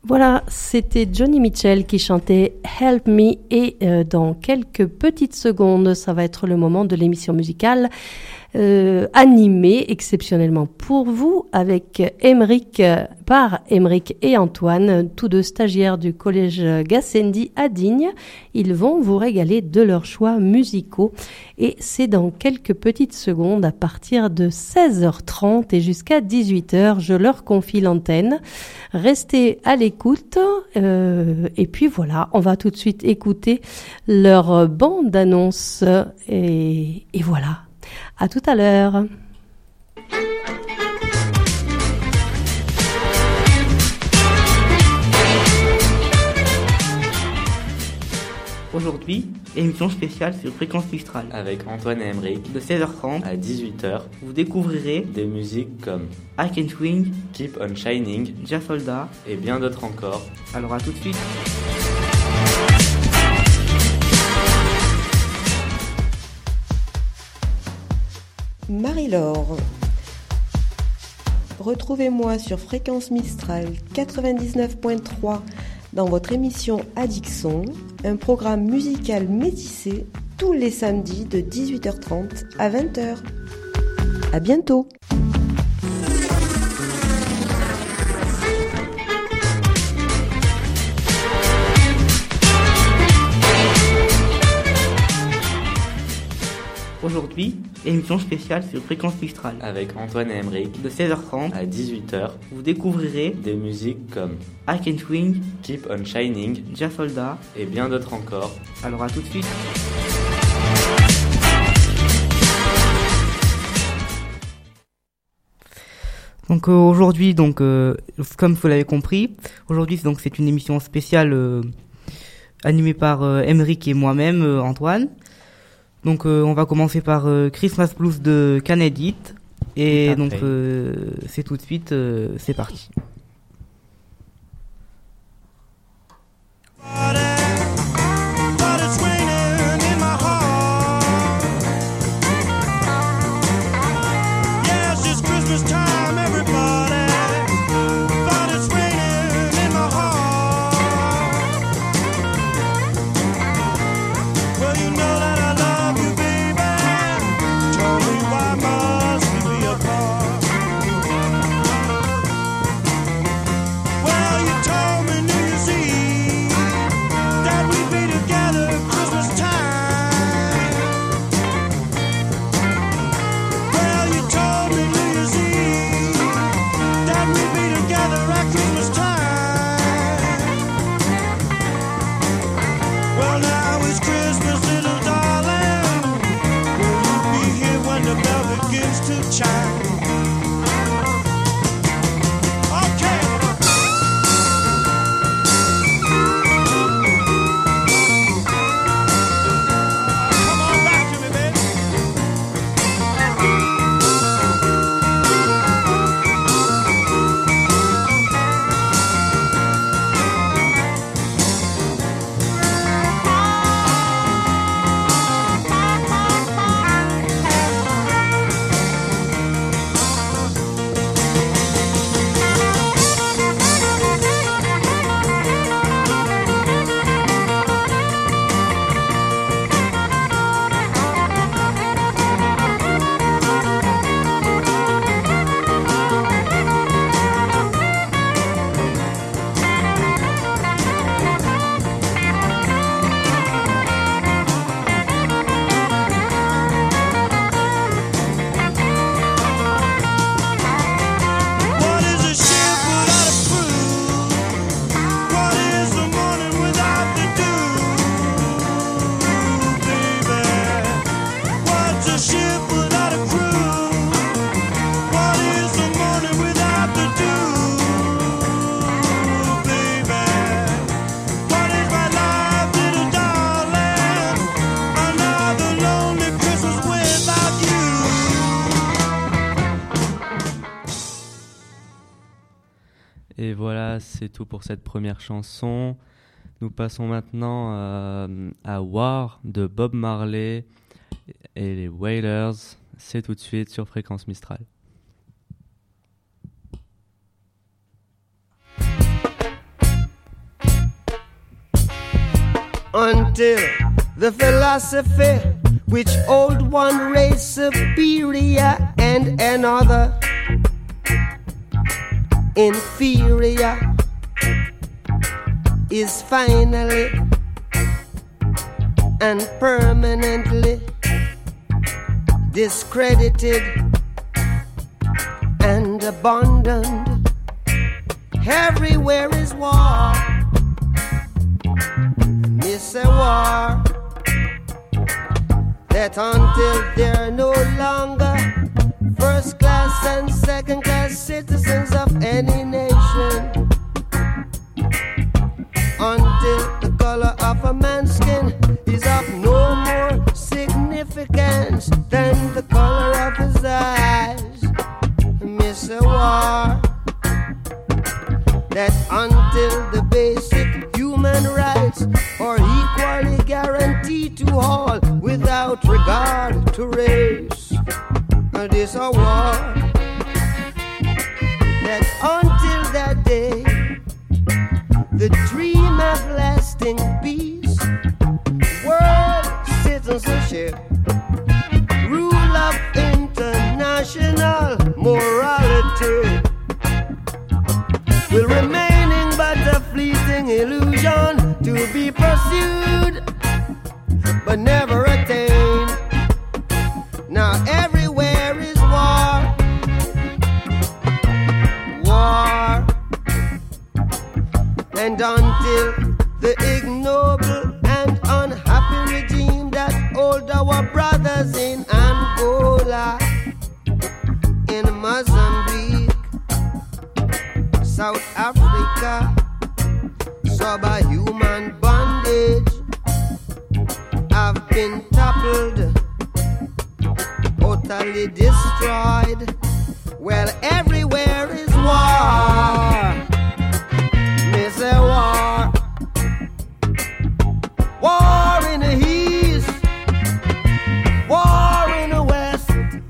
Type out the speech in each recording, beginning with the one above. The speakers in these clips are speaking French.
Voilà, c'était Joni Mitchell qui chantait Help Me et dans quelques petites secondes, ça va être le moment de l'émission musicale animée exceptionnellement pour vous avec par Émeric et Antoine, tous deux stagiaires du collège Gassendi à Digne. Ils vont vous régaler de leurs choix musicaux et c'est dans quelques petites secondes à partir de 16h30 et jusqu'à 18h, je leur confie l'antenne. Restez à l'écoute et puis voilà, on va tout de suite écouter leur bande-annonce et voilà. À tout à l'heure. Aujourd'hui, émission spéciale sur Fréquence Mistral. Avec Antoine et Émeric, de 16h30 à 18h, vous découvrirez des musiques comme I Can Swing, Keep on Shining, Jah Soldat et bien d'autres encore. Alors à tout de suite. Marie-Laure. Retrouvez-moi sur Fréquence Mistral 99.3 dans votre émission Addiction, un programme musical métissé tous les samedis de 18h30 à 20h. À bientôt. Aujourd'hui, émission spéciale sur Fréquence Mistral. Avec Antoine et Émeric, de 16h30 à 18h, vous découvrirez des musiques comme I Can Swing, Keep on Shining, Jah Soldat et bien d'autres encore. Alors à tout de suite. Donc aujourd'hui, comme vous l'avez compris, aujourd'hui c'est une émission spéciale animée par Émeric et moi-même, Antoine. Donc on va commencer par Christmas Blues de Canedit et donc c'est tout de suite, c'est parti. Et voilà, c'est tout pour cette première chanson. Nous passons maintenant à War de Bob Marley et les Wailers. C'est tout de suite sur Fréquence Mistral. until the philosophy which old one race superior and another inferior is finally and permanently discredited and abandoned. Everywhere is war. It's a war that until they're no longer first class and second class citizens of any nation, until the color of a man's skin is of no more significance than the color of his eyes. Miss a war that until the basic human rights are equally guaranteed to all without regard to race. This a war that until that day the dream of lasting peace, world citizenship, rule of international morality will remaining but a fleeting illusion to be pursued but never attained. Now everywhere is war, war, and until the ignoble and unhappy regime that hold our brothers in Angola, in Mozambique, South Africa, subhuman bondage have been toppled, totally destroyed. Well, everywhere is war. Miss a war. War in the east, war in the west,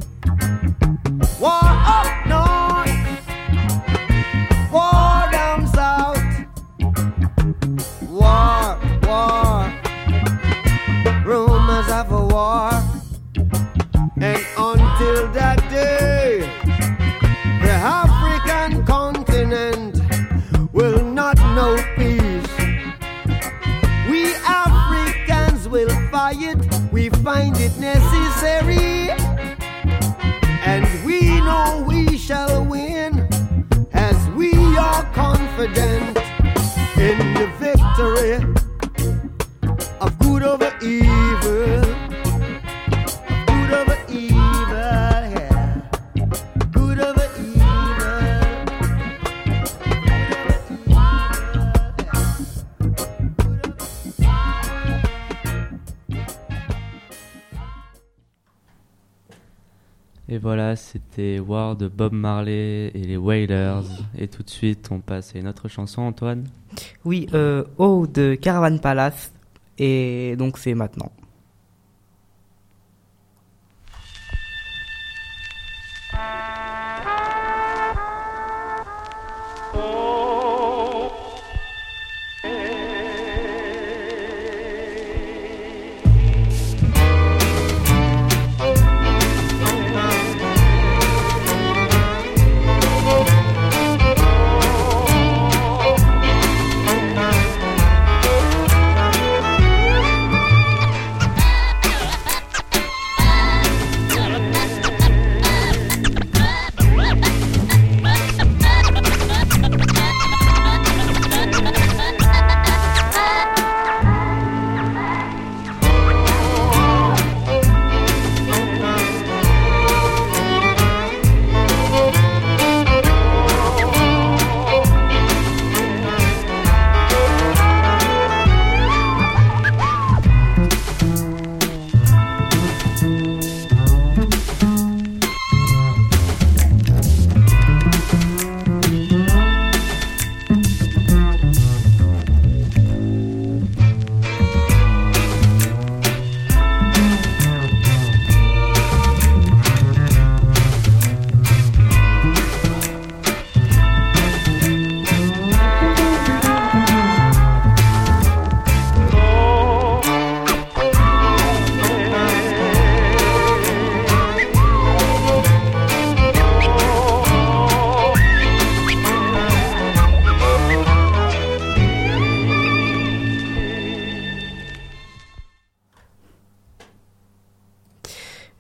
war up north, war down south, war, war, rumors of a war. And until that day, the African continent will not know peace. We Africans will fight, we find it necessary, and we know we shall win, as we are confident in the victory of good over evil. Good over evil, yeah. Good over evil. Et voilà, c'était War de Bob Marley et les Wailers. Et tout de suite, on passe à une autre chanson, Antoine. Oui, Oh de Caravan Palace. Et donc c'est maintenant.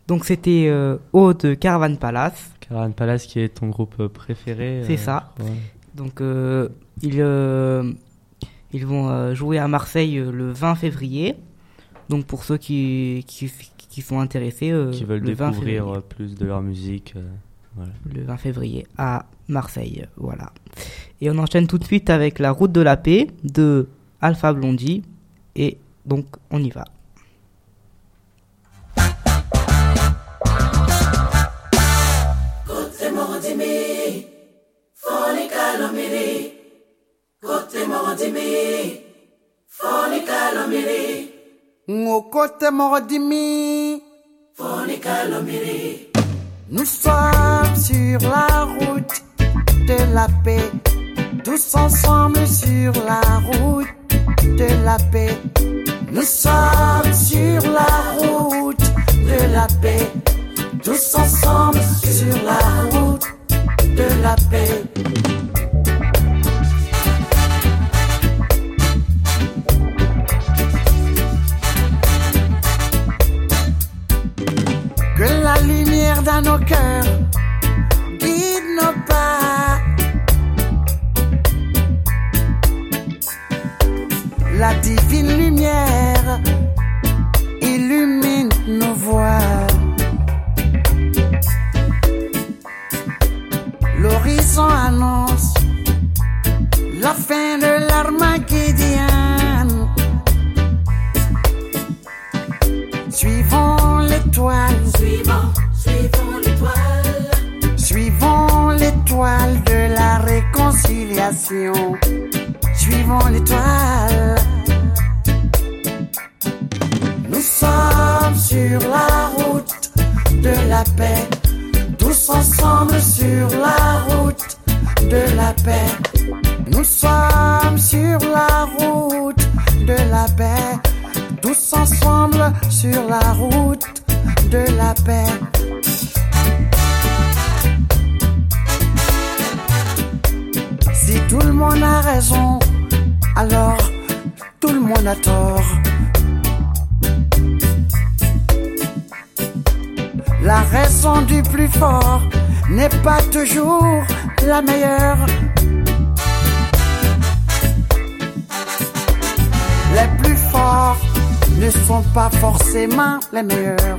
Donc c'était Eau de Caravan Palace. Caravan Palace qui est ton groupe préféré. C'est ça. Donc ils vont jouer à Marseille le 20 février. Donc pour ceux qui sont intéressés, qui veulent le 20 découvrir février. plus de leur musique. Voilà. Le 20 février à Marseille, voilà. Et on enchaîne tout de suite avec La Route de la Paix de Alpha Blondy. Et donc on y va. Ngokote Morodimi, nous sommes sur la route de la paix, tous ensemble sur la route de la paix. Nous sommes sur la route de la paix, tous ensemble sur la route de la paix. Que la lumière dans nos cœurs guide nos pas. La divine lumière illumine nos voies. L'horizon annonce la fin de l'Armageddon. Suivons l'étoile, suivons l'étoile de la réconciliation. Suivons l'étoile. Nous sommes sur la route de la paix, tous ensemble sur la route de la paix. Nous sommes sur la route de la paix, tous ensemble sur la route de la paix. Si tout le monde a raison, alors tout le monde a tort. La raison du plus fort n'est pas toujours la meilleure. Les plus forts ne sont pas forcément les meilleurs.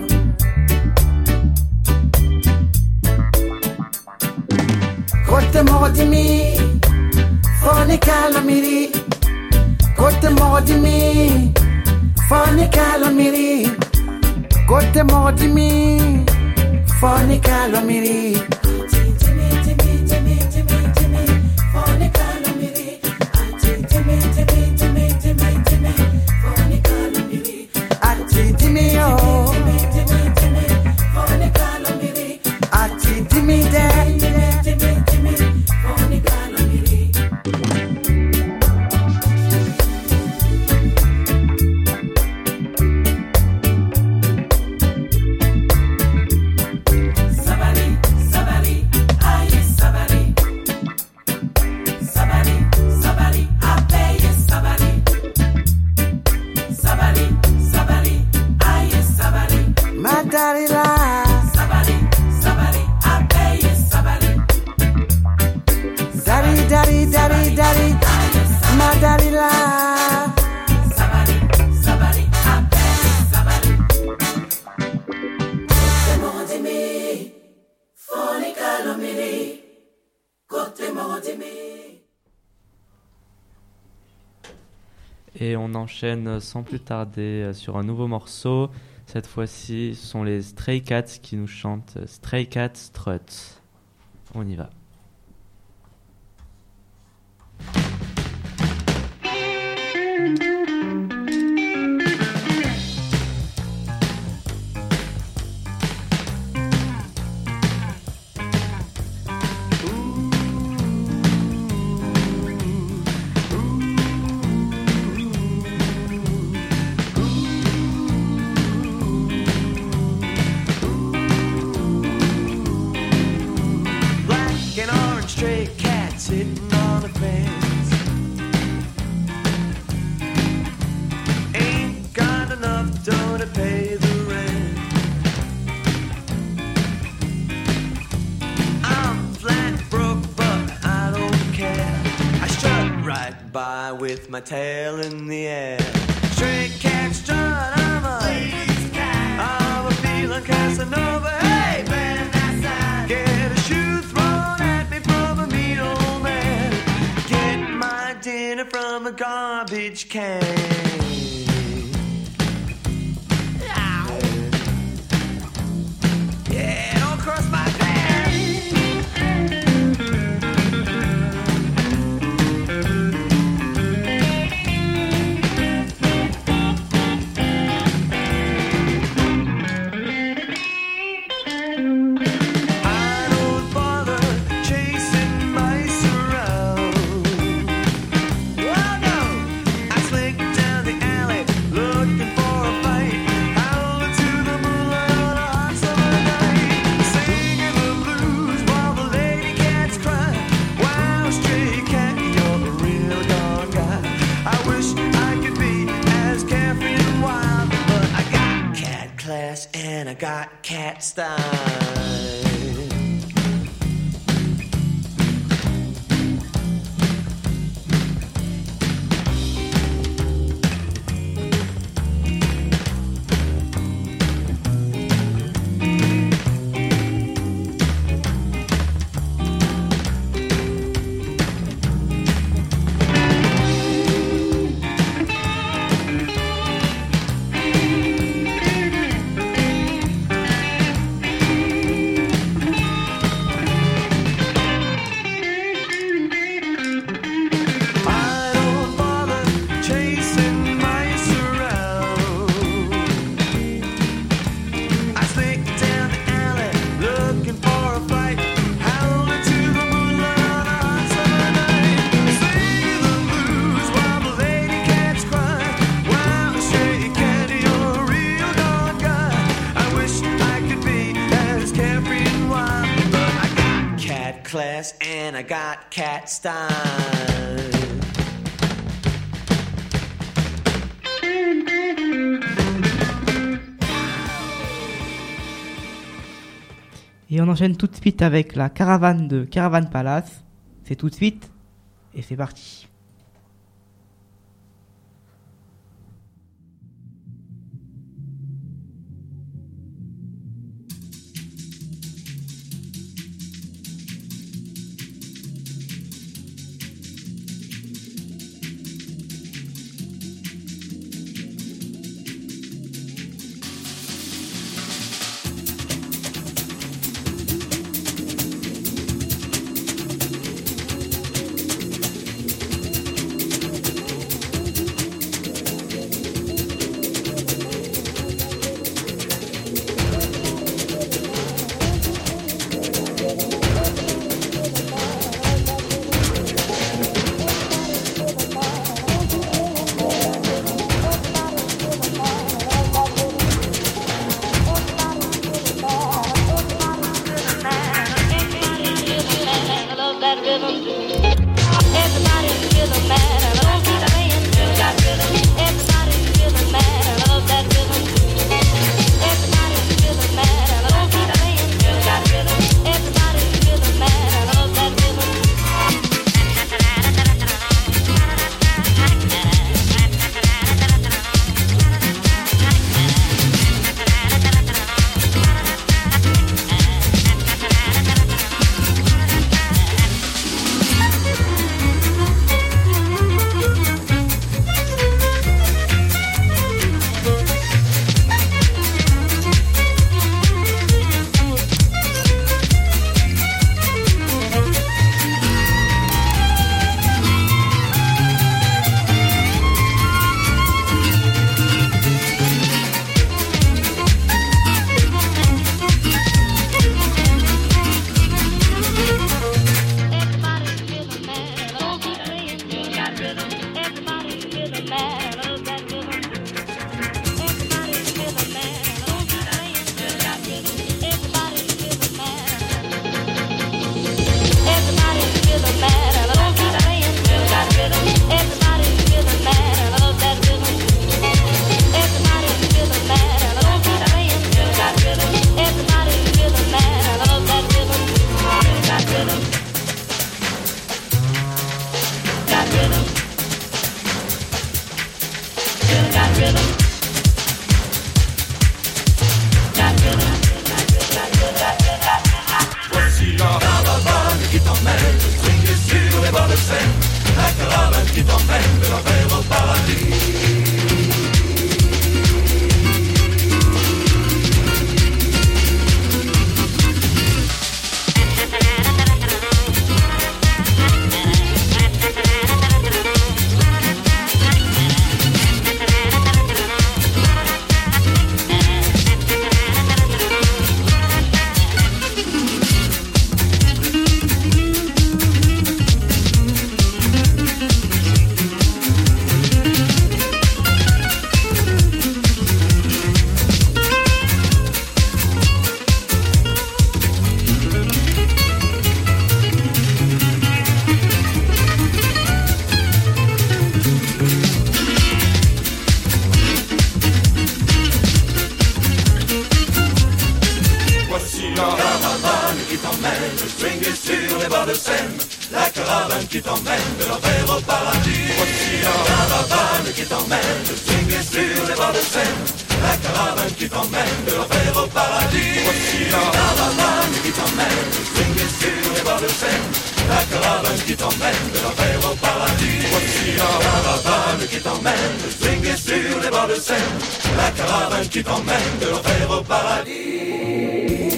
Kote Morodimi, Fone Kalomiri. Kote Morodimi, Fone Kalomiri. Kote Morodimi, Fone Kalomiri. Et on enchaîne sans plus tarder sur un nouveau morceau. Cette fois-ci, ce sont les Stray Cats qui nous chantent Stray Cats Strut. On y va. with my tail in the air. Stray cat strut, I'm a feeling Casanova. Hey, get a shoe thrown at me from a mean old man. Get my dinner from a garbage can. Yeah, don't cross my path. And I got cat style. And I got cat style. Et on enchaîne tout de suite avec la caravane de Caravan Palace. C'est tout de suite et c'est parti. swinguer sur les bords de Seine, la caravane qui t'emmène de l'enfer au paradis. Voici la caravane qui t'emmène, swinguer sur les bords de Seine, la caravane qui t'emmène de l'enfer au paradis. Voici la caravane qui t'emmène, swinguer sur les bords de Seine, la caravane qui t'emmène de l'enfer au paradis. Voici la caravane qui t'emmène, swinguer sur les bords de Seine, la caravane qui t'emmène de l'enfer au paradis.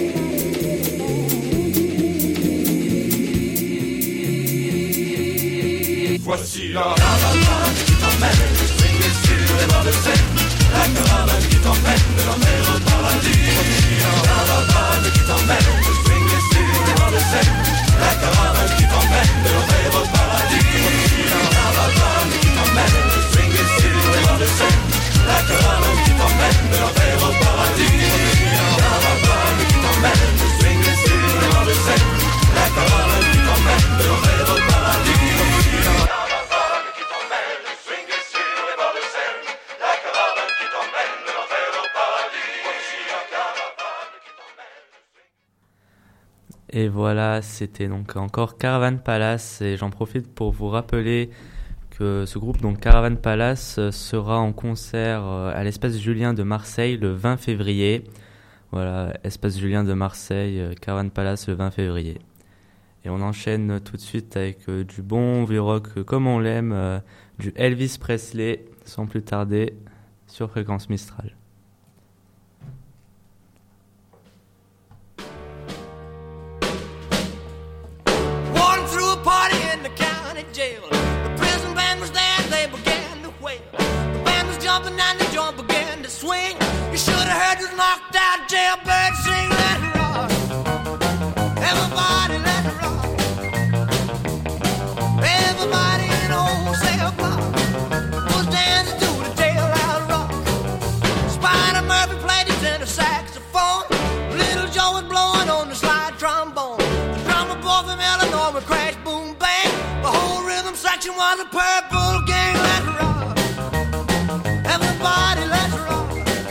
Voici la caravane qui t'emmène, swinguer sur les bords de Seine, la caravane qui t'emmène de l'enfer au paradis. Voici la caravane qui t'emmène, swinguer sur les bords de Seine, la caravane qui t'emmène de l'enfer au paradis. Voici la caravane qui t'emmène, swinguer sur les bords de Seine, la caravane qui t'emmène de l'enfer au paradis. Voici la caravane qui t'emmène, swinguer sur les bords de Seine, la caravane qui t'emmène de l'enfer au paradis. Et voilà, c'était donc encore Caravan Palace, et j'en profite pour vous rappeler que ce groupe, donc Caravan Palace, sera en concert à l'Espace Julien de Marseille le 20 février. Voilà, Espace Julien de Marseille, Caravan Palace le 20 février. Et on enchaîne tout de suite avec du bon vieux rock comme on l'aime, du Elvis Presley, sans plus tarder, sur Fréquence Mistral. Jumping and the joint began to swing. You should have heard this knocked out jailbird sing. Let it rock, everybody let it rock. Everybody in wholesale block was dancing to the jailhouse rock. Spider Murphy played his tenor saxophone. Little Joe was blowing on the slide trombone. The drummer boy from Illinois would crash, boom, bang. The whole rhythm section was a Purple Gang. Let it rock. Everybody, let's rock.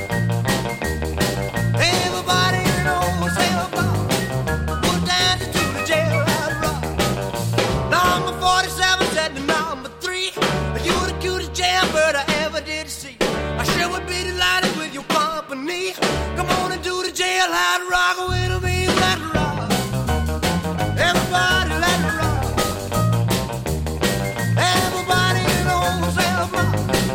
Everybody in wholesale block was dancing to the jailhouse rock. Number 47 said to number 3, you're the cutest jailbird I ever did see. I sure would be delighted with your company. Come on and do the jailhouse rock with me. Let's rock. Everybody, let's rock. Everybody in wholesale block.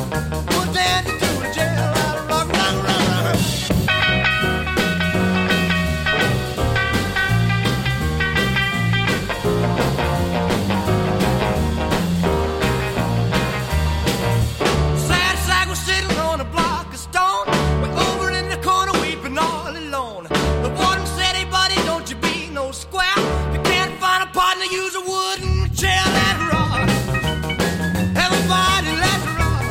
Use a wooden chair, let's rock. Everybody, let's rock.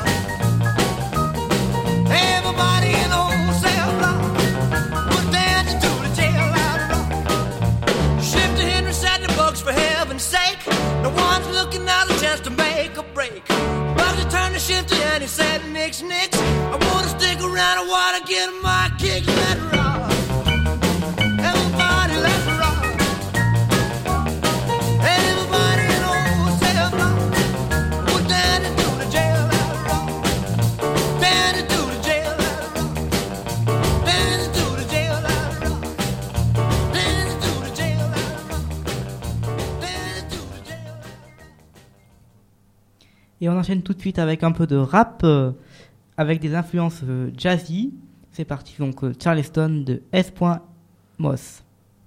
Everybody in the wholesale block was dancing to the jailhouse rock. Shifter Henry said the books for heaven's sake. No one's looking out a chance to make a break. Bugsy turned to Shifter and he said, Nix, Nix, I wanna stick around, I wanna get my kicks, let's rock. Everybody, let's rock. Et on enchaîne tout de suite avec un peu de rap, avec des influences jazzy. C'est parti, donc Charleston de S. Moss.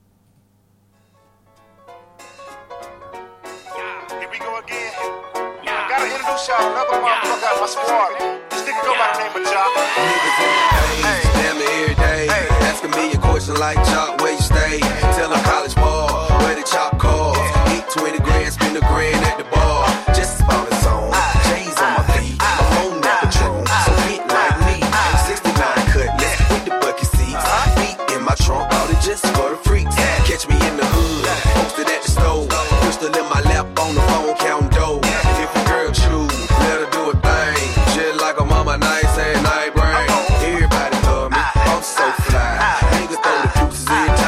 Here we go again. I gotta introduce y'all another motherfucker out my squad. This nigga go by the name of Jock. Niggas damn near every day. Asking me a question like Jock, where you stay? Tell them college ball, where the chop calls. Eat 20 grand, spend a grand at the bar. Just about it's on. Chains on my feet. I'm on that Patron. So hit like me. 69 cutlass with the bucket seats. Feet in my trunk, all it just for the freaks. Catch me in the hood, posted at the stove. Crystal in my lap on the phone, counting dough. If a girl choose, let her do a thing. Just like a mama, nice and night brain. Everybody love me, I'm so fly. Nigga throw the deuces in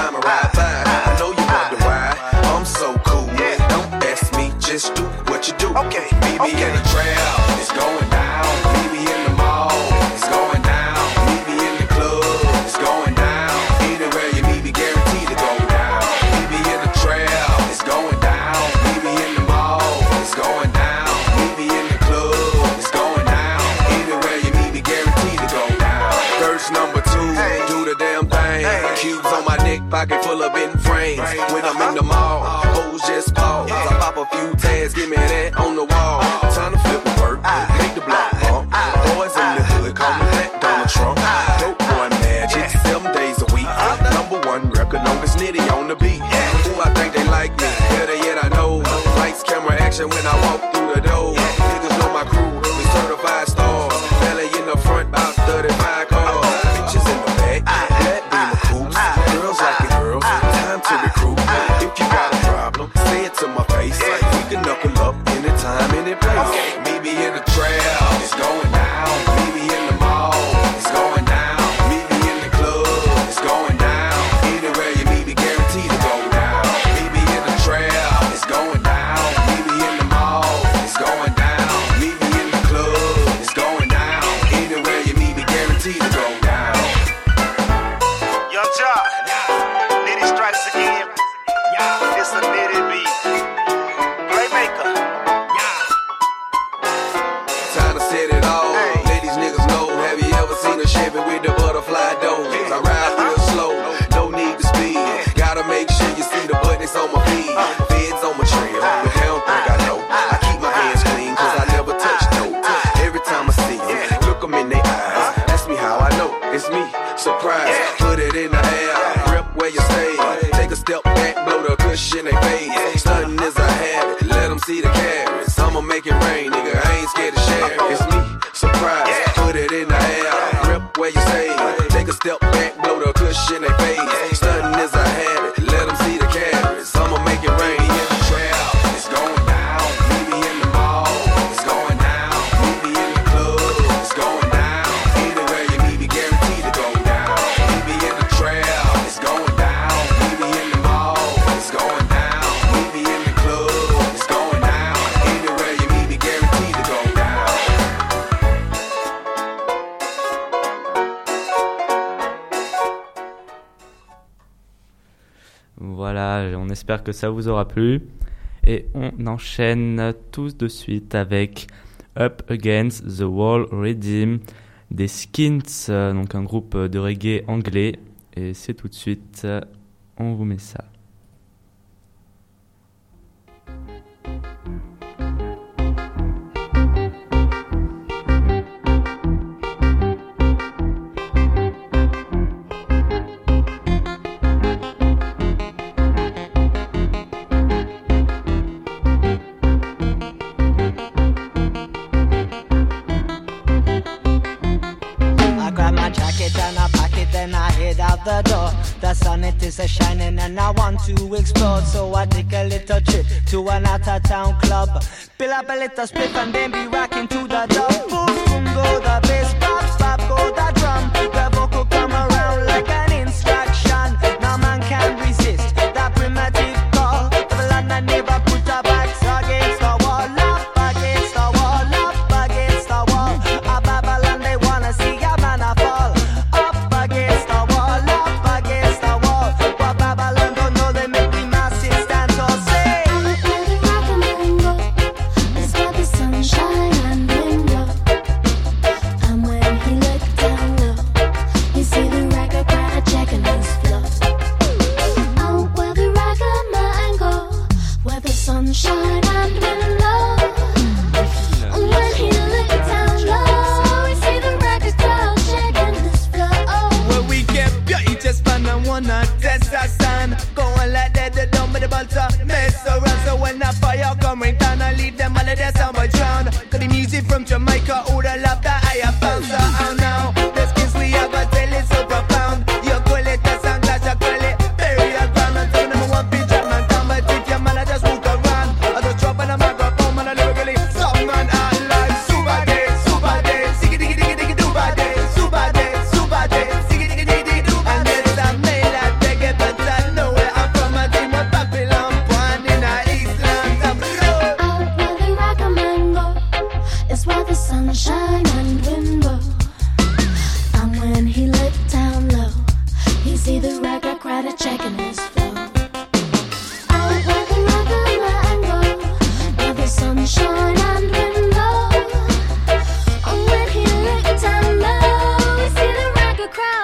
number two, do the damn thing. Cubes on my neck, pocket full of bitten frames. When I'm in the mall, hoes just pause. I pop a few tags, give me that on the wall. Time to flip the work, make the block bump. Boys in the hood, call me Black Donald Trump. Dope boy magic, 7 days a week. Number one record, longest nitty on the beat. Ooh, I think they like me, better yet I know. Lights, camera, action when I walk through the door. Niggas know my crew, we certified stars. Belly in the front, about 35 cars. Bitches in the back, black beamer coops. Girls like it, girls, time to recruit. If you got a problem, say it to my face. We can knuckle up anytime, any place. Meet me in the trail, it's going down. Meet me in the mall, it's going down. Meet me in the club, it's going down. Anywhere you meet me, guaranteed to go down. Meet me in the trail, it's going down. Meet me in the mall, it's going down. Meet me in the club, it's going down. Anywhere you meet me, guaranteed to go down. Young Jock, Nitty strikes again. It's a Nitty beat. Playmaker. Time to set it all. Ladies, niggas know. Have you ever seen a Chevy with the butterfly doors? I ride real slow, no need to speed. Gotta make sure you see the buttons on my feet. Feds on my trail, but they don't think I know. I keep my hands clean, cause I never touch dope. Every time I see them, look them in their eyes. Ask me how I know, it's me. Surprise, put it in the air. Rip where you stay. Take a step back, blow the cushion they face. Stunting is a habit, let them see the carrots. I'ma make it rain, nigga, I ain't scared to share. It's me, surprise, put it in the air. Rip where you stay. Take a step back, blow the cushion they face. Stunting is a habit, let them see the carrots. I'ma make it rain. Meet me in the trail, it's going down. Meet me in the mall, it's going down. Meet me in the club, it's going down. Anywhere you meet me, guaranteed to go down. Meet me in the trail, it's going down. Meet me in the mall, it's going down. Meet me in the club, it's going down. Anywhere you meet me, guaranteed to go down. Voilà, on espère que ça vous aura plu. Et on enchaîne tous de suite avec Up Against the Wall Redeem des Skins, donc un groupe de reggae anglais. Et c'est tout de suite, on vous met ça. I grab my jacket and I pack it, then I head out the door. The sun it is a shining and I want to explore, so I take a little trip to an out of town club. Fill up a little spliff and then be rocking to the dub. Boom boom go the bass, pop pop go the drum. The vocal come around like an instruction. No man can resist that primitive call. The land I never put our backs against the wall, up against the wall, up against the wall. A Babylon they wanna see a man a fall. Up against the wall, up against the wall. But Babylon don't know they make the masses stand tall. Say. It's got the sunshine and rainbow. I'm where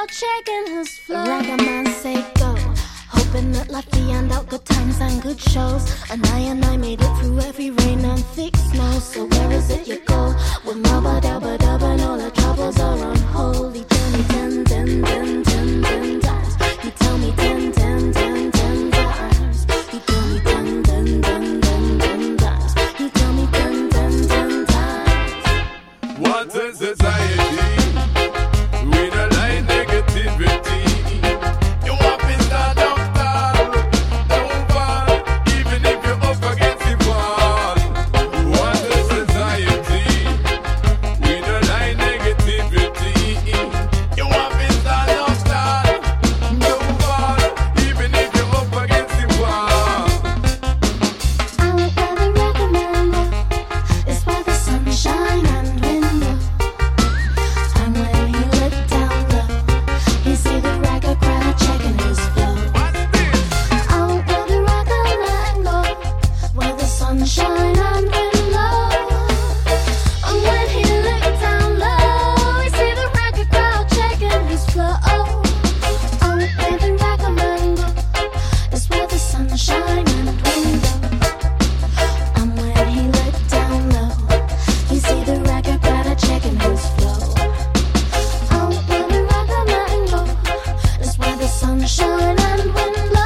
checking his flow. Ragaman say go, hoping that life be hand out good times and good shows. And I made it through every rain and thick snow. So where is it you go? With mabba dabba dabba and all the troubles are on hold. He tell me 10 times. He tell me 10 times. He tell me 10 times. He tell me 10 times. What is society? We don't like negativity. You up in the doctor, don't fall, even if you're up against the wall. What is society? We don't like negativity. You up in the doctor, don't fall, even if you're up against the wall. I would rather recommend it's where the sunshine and window. And when he looked down low, he see the ragged crowd checking his flow. I would rather recommend where the sunshine and window. And when he looked down low, he see the ragged crowd checking his flow. I would rather recommend it's where the sunshine and window. And when he looked down low, he see the ragged crowd checking his flow. Oh, where the ragged mango is where the sunshine and wind blow.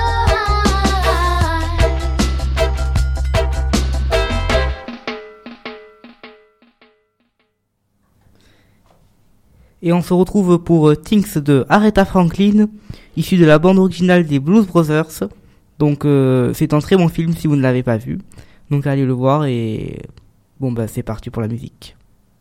Et on se retrouve pour Things de Aretha Franklin, issu de la bande originale des Blues Brothers. Donc c'est un très bon film si vous ne l'avez pas vu. Donc allez le voir et bon bah c'est parti pour la musique.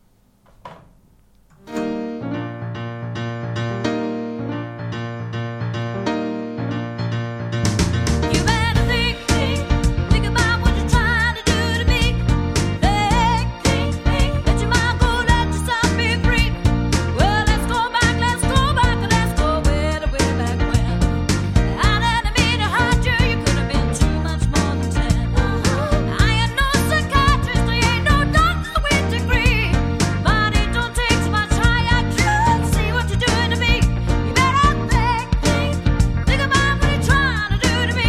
You better think about what you're trying to do to me. Think that you might go let yourself be free. Well, let's go back, let's go way back when. I didn't mean to hurt you, you could have been too much more than 10. I ain't no psychiatrist, I ain't no doctor with degree. But it don't take so much high IQ to see what you're doing to me. You better think about what you're trying to do to me.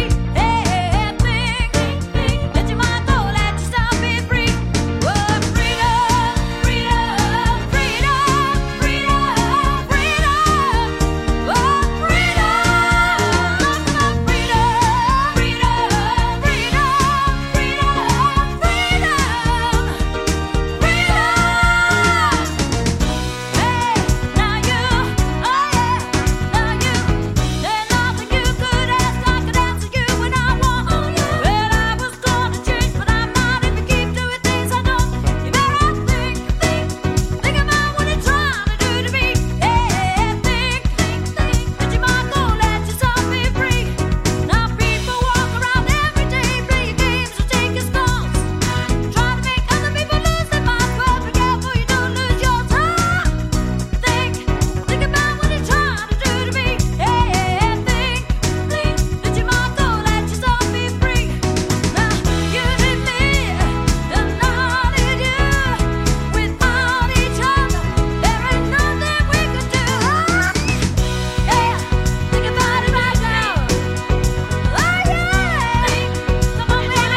Think that you might go let yourself be free. Oh, freedom, freedom, freedom, freedom, freedom. Oh, freedom, freedom, freedom, freedom, freedom, freedom, freedom. Hey, now you, oh yeah, now you, there's nothing you could ask, I could answer you when I want. Well, I was gonna change, but I'm not if you keep doing things I don't. You better think about what you're trying to do to me. Hey, think that you might go let yourself be free. Now people walk around every day, play games or take your songs. Try to make other people lose their minds. Well, be careful you don't lose your time. Think about what you're trying to do to me. Hey, think that you might go let yourself be free. Now you and me, and I and you, without each other, there ain't nothing we could do. Yeah, think about it right now. Oh yeah, come on, baby.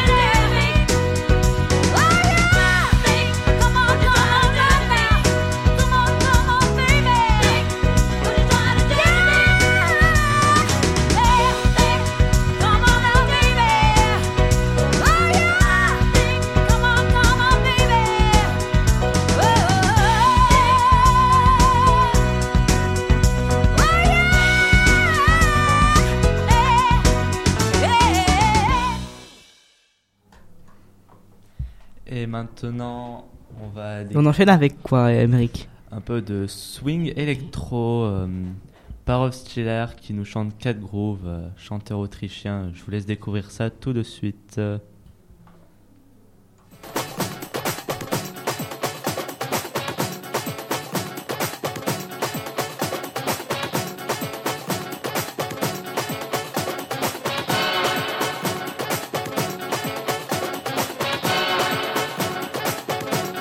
Oh yeah, come on right now. Come on, baby. What you trying to do? Come on now, baby. Oh yeah, come on, baby. Et maintenant, on va On enchaîne avec quoi, Émeric? un peu de swing électro par Hofstiller qui nous chante Cat Groove, chanteur autrichien. Je vous laisse découvrir ça tout de suite.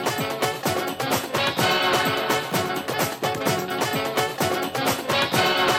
Oh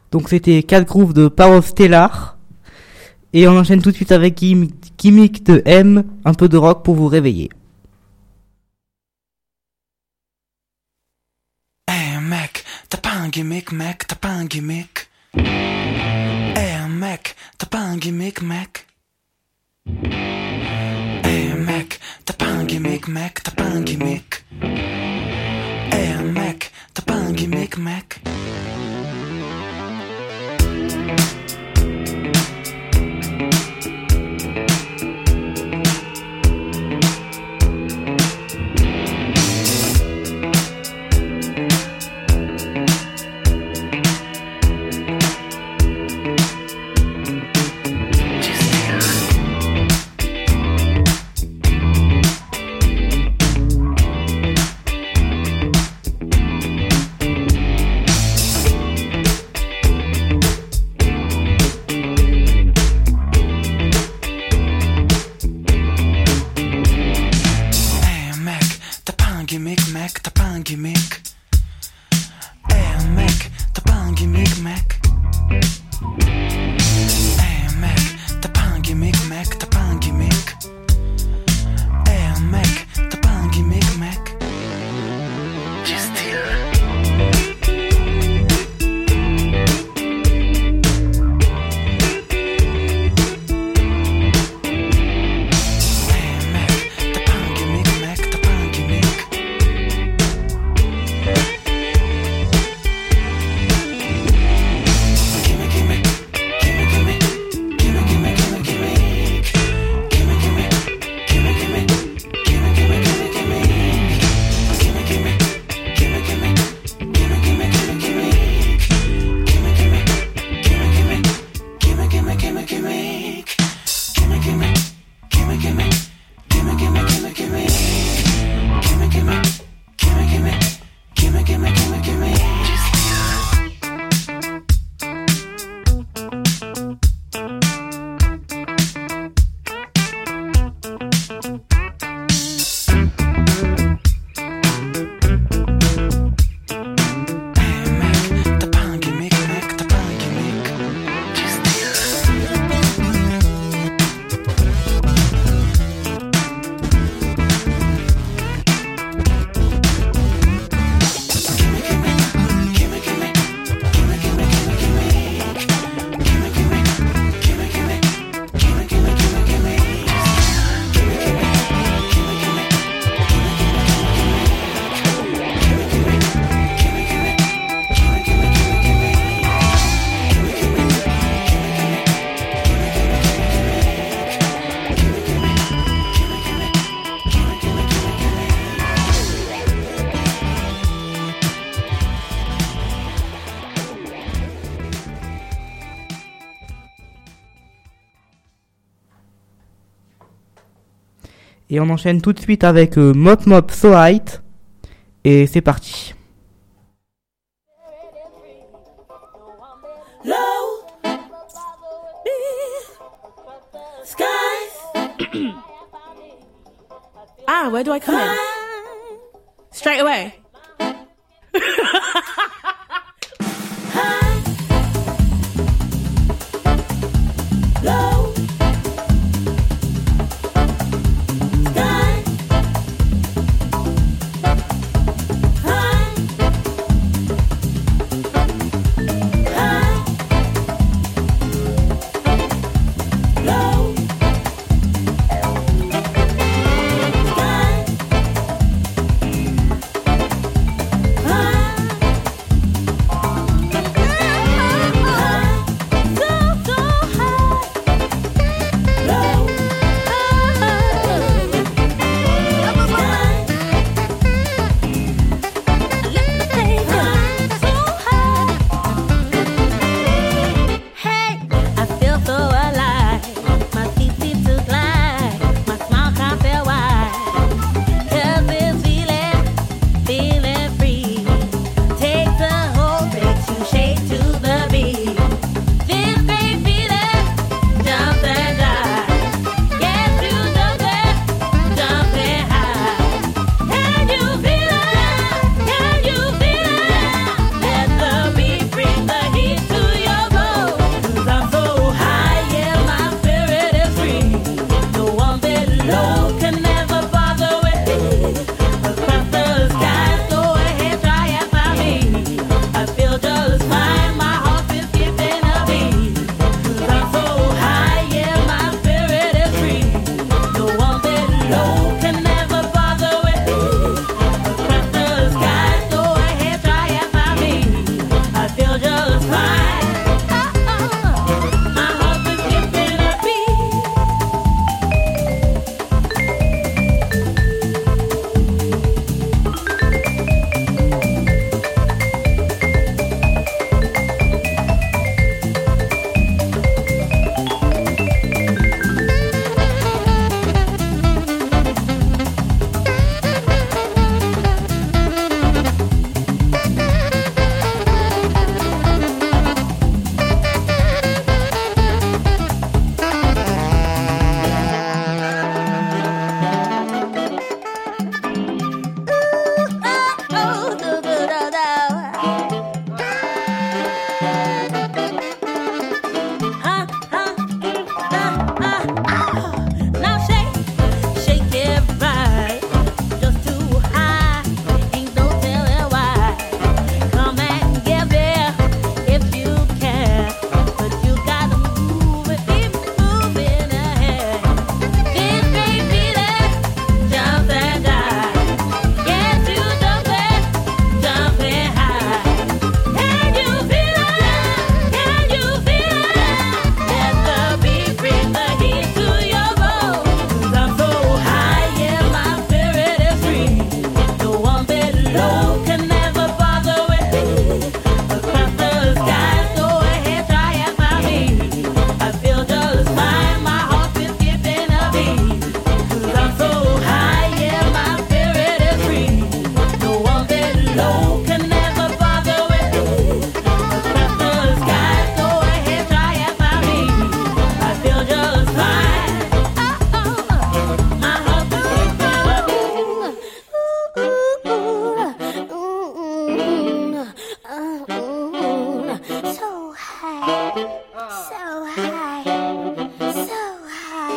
Donc c'était 4 grooves de Power of Stellar. Et on enchaîne tout de suite avec Gimmick de M, un peu de rock pour vous réveiller. Hey mec, t'as pas un gimmick mec, t'as pas un gimmick. Hey mec, t'as pas un gimmick mec. Hey mec, t'as pas un gimmick mec, t'as pas un gimmick. Hey mec, t'as pas un gimmick mec. Et on enchaîne tout de suite avec Mop Mop So High. Et c'est parti. Low, skies. Where do I come in? Straight away. High, low, sky, high, high, low, sky,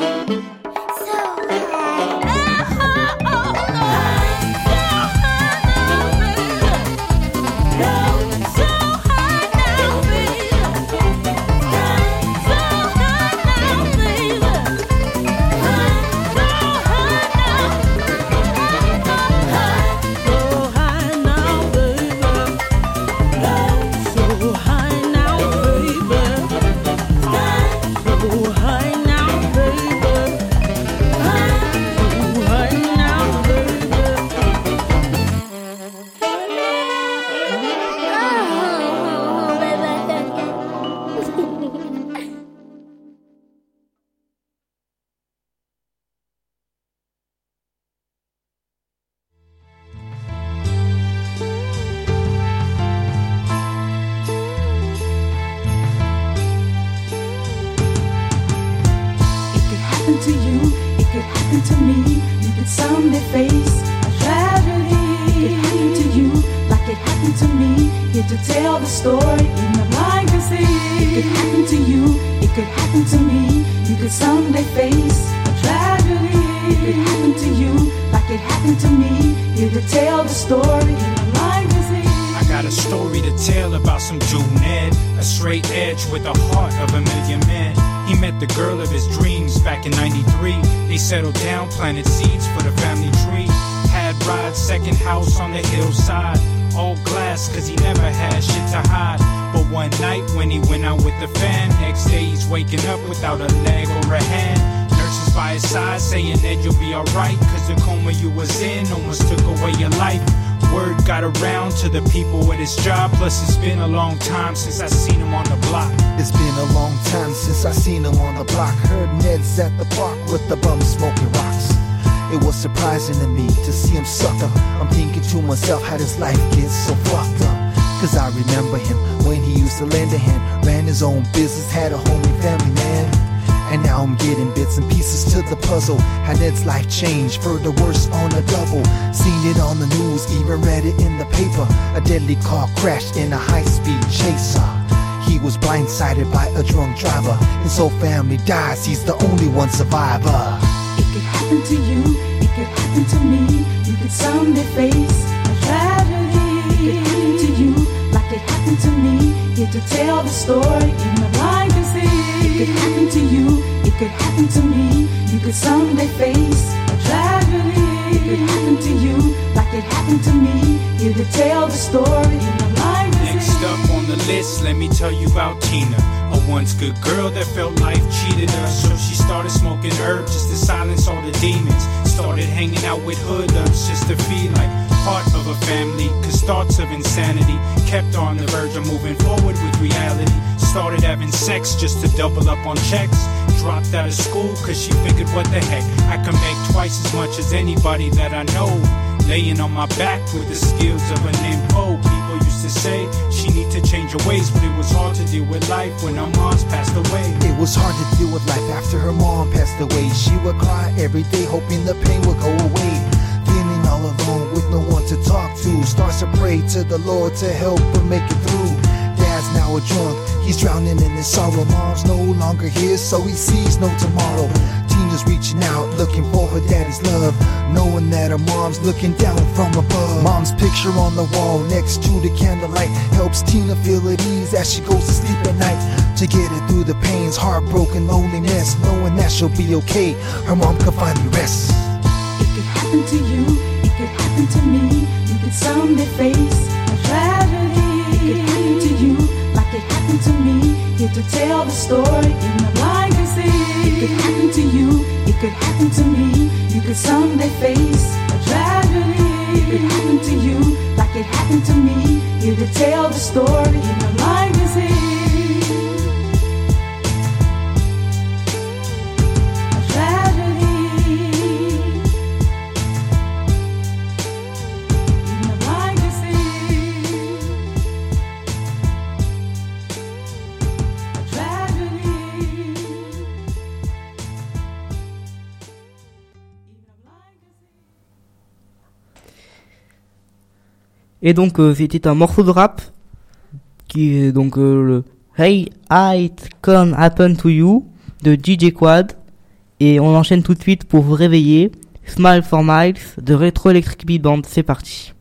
to you, it could happen to me. You could someday face a tragedy. It could happen to you like it happened to me. Here to tell the story in the blind can see. It could happen to you, it could happen to me. You could someday face a tragedy. It could happen to you like it happened to me. Here to tell the story in the blind can see. I got a story to tell about some Jew Ned, a straight edge with the heart of a million men. He met the girl of his dreams back in '93. They settled down, planted seeds for the family tree. Had rides, second house on the hillside. All glass, cause he never had shit to hide. But one night when he went out with the fam, next day he's waking up without a leg or a hand. Nurses by his side saying that you'll be alright, cause the coma you was in almost took away your life. Word got around to the people at his job. Plus it's been a long time since I seen him on the block. It's been a long time since I seen him on the block. Heard Ned's at the park with the bums smoking rocks. It was surprising to me to see him sucker. I'm thinking to myself, how does life get so fucked up? Cause I remember him when he used to lend a hand, ran his own business, had a homey family man. And now I'm getting bits and pieces to the puzzle. How Ned's life changed for the worse on a double. Seen it on the news, even read it in the paper. A deadly car crashed in a high-speed chaser. He was blindsided by a drunk driver. His whole family dies, he's the only one survivor. It could happen to you, it could happen to me. You could someday face a tragedy. It could happen to you like it happened to me. Here to tell the story in the blind can see. It could happen to you, it could happen to me. You could someday face a tragedy. It could happen to you like it happened to me. Here to tell the story in the blind can see. Next up on the list, let me tell you about Tina, a once good girl that felt life cheated her. So she started smoking herb just to silence all the demons. Started hanging out with hoodlums just to feel like part of a family. Cause thoughts of insanity kept on the verge of moving forward with reality. Started having sex just to double up on checks. Dropped out of school cause she figured what the heck, I can make twice as much as anybody that I know. Laying on my back with the skills of a nympho. People used to say she need to change her ways, but it was hard to deal with life when her mom's passed away. It was hard to deal with life after her mom passed away. She would cry every day hoping the pain would go away. Feeling all alone with no one to talk to. Starts to pray to the Lord to help her make it through. Dad's now a drunk, he's drowning in his sorrow. Mom's no longer here, so he sees no tomorrow. Tina's reaching out, looking for her daddy's love, knowing that her mom's looking down from above. Mom's picture on the wall next to the candlelight helps Tina feel at ease as she goes to sleep at night. To get her through the pains, heartbroken, loneliness, knowing that she'll be okay, her mom can finally rest. It could happen to you, it could happen to me. You could someday face a tragedy. It could happen to you like it happened to me. Here to tell the story in the blind can see. It could happen to you, it could happen to me. You could someday face a tragedy. It could happen to you like it happened to me. Here to tell the story in the blind can see. A tragedy. Et donc c'était un morceau de rap qui est donc le Hey It Can Happen to You de DJ Quad Et on enchaîne tout de suite pour vous réveiller. Smile for Miles de Retro Electric Beat Band, c'est parti.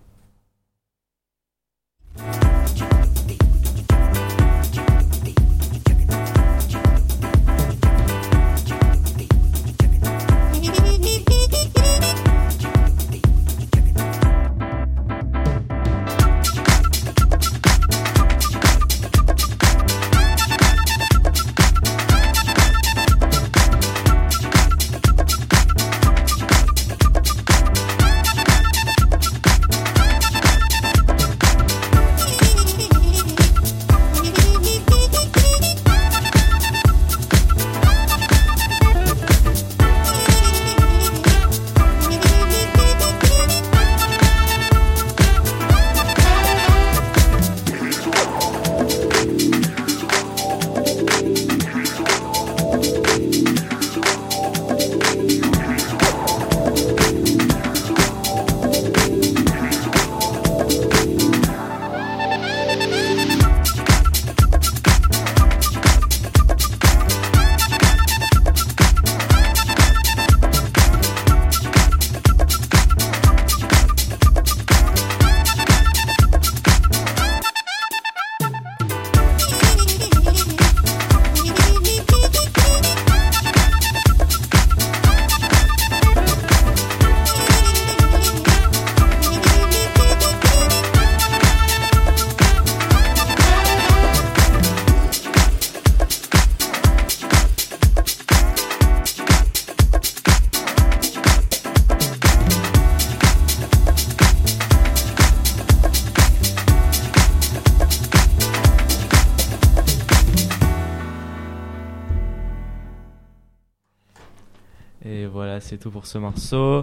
Et voilà, c'est tout pour ce morceau.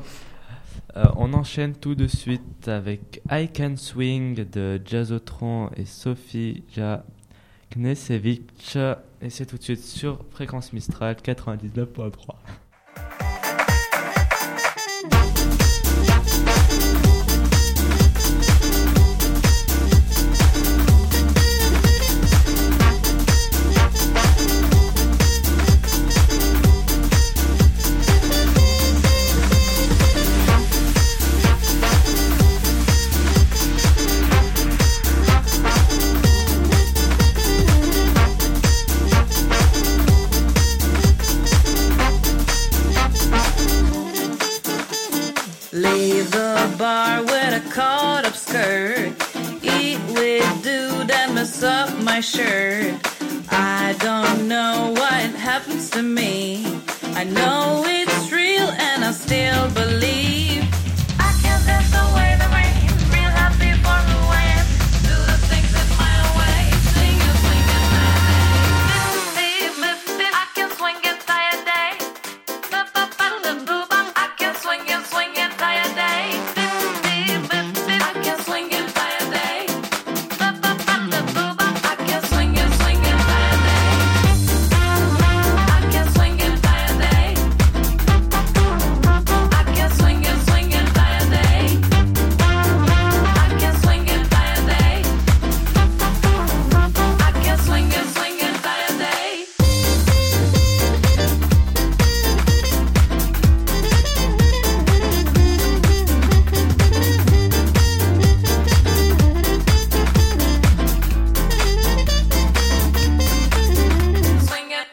On enchaîne tout de suite avec I Can Swing de Jazzotron et Sophie Knesevich. Et c'est tout de suite sur Fréquence Mistral 99.3. Leave the bar with a caught up skirt. Eat with dude and mess up my shirt. I don't know what happens to me. I know it's real and I still believe. I can dance away the rain, real happy for the wind. Do the things that mile away, sing and swing and I can swing entire day. I can swing and swing entire day. I can swing entire day. I can swing and swing entire day. I can swing entire day. I can swing and swing entire day. I can swing entire day. I can swing and swing entire day. Swing it.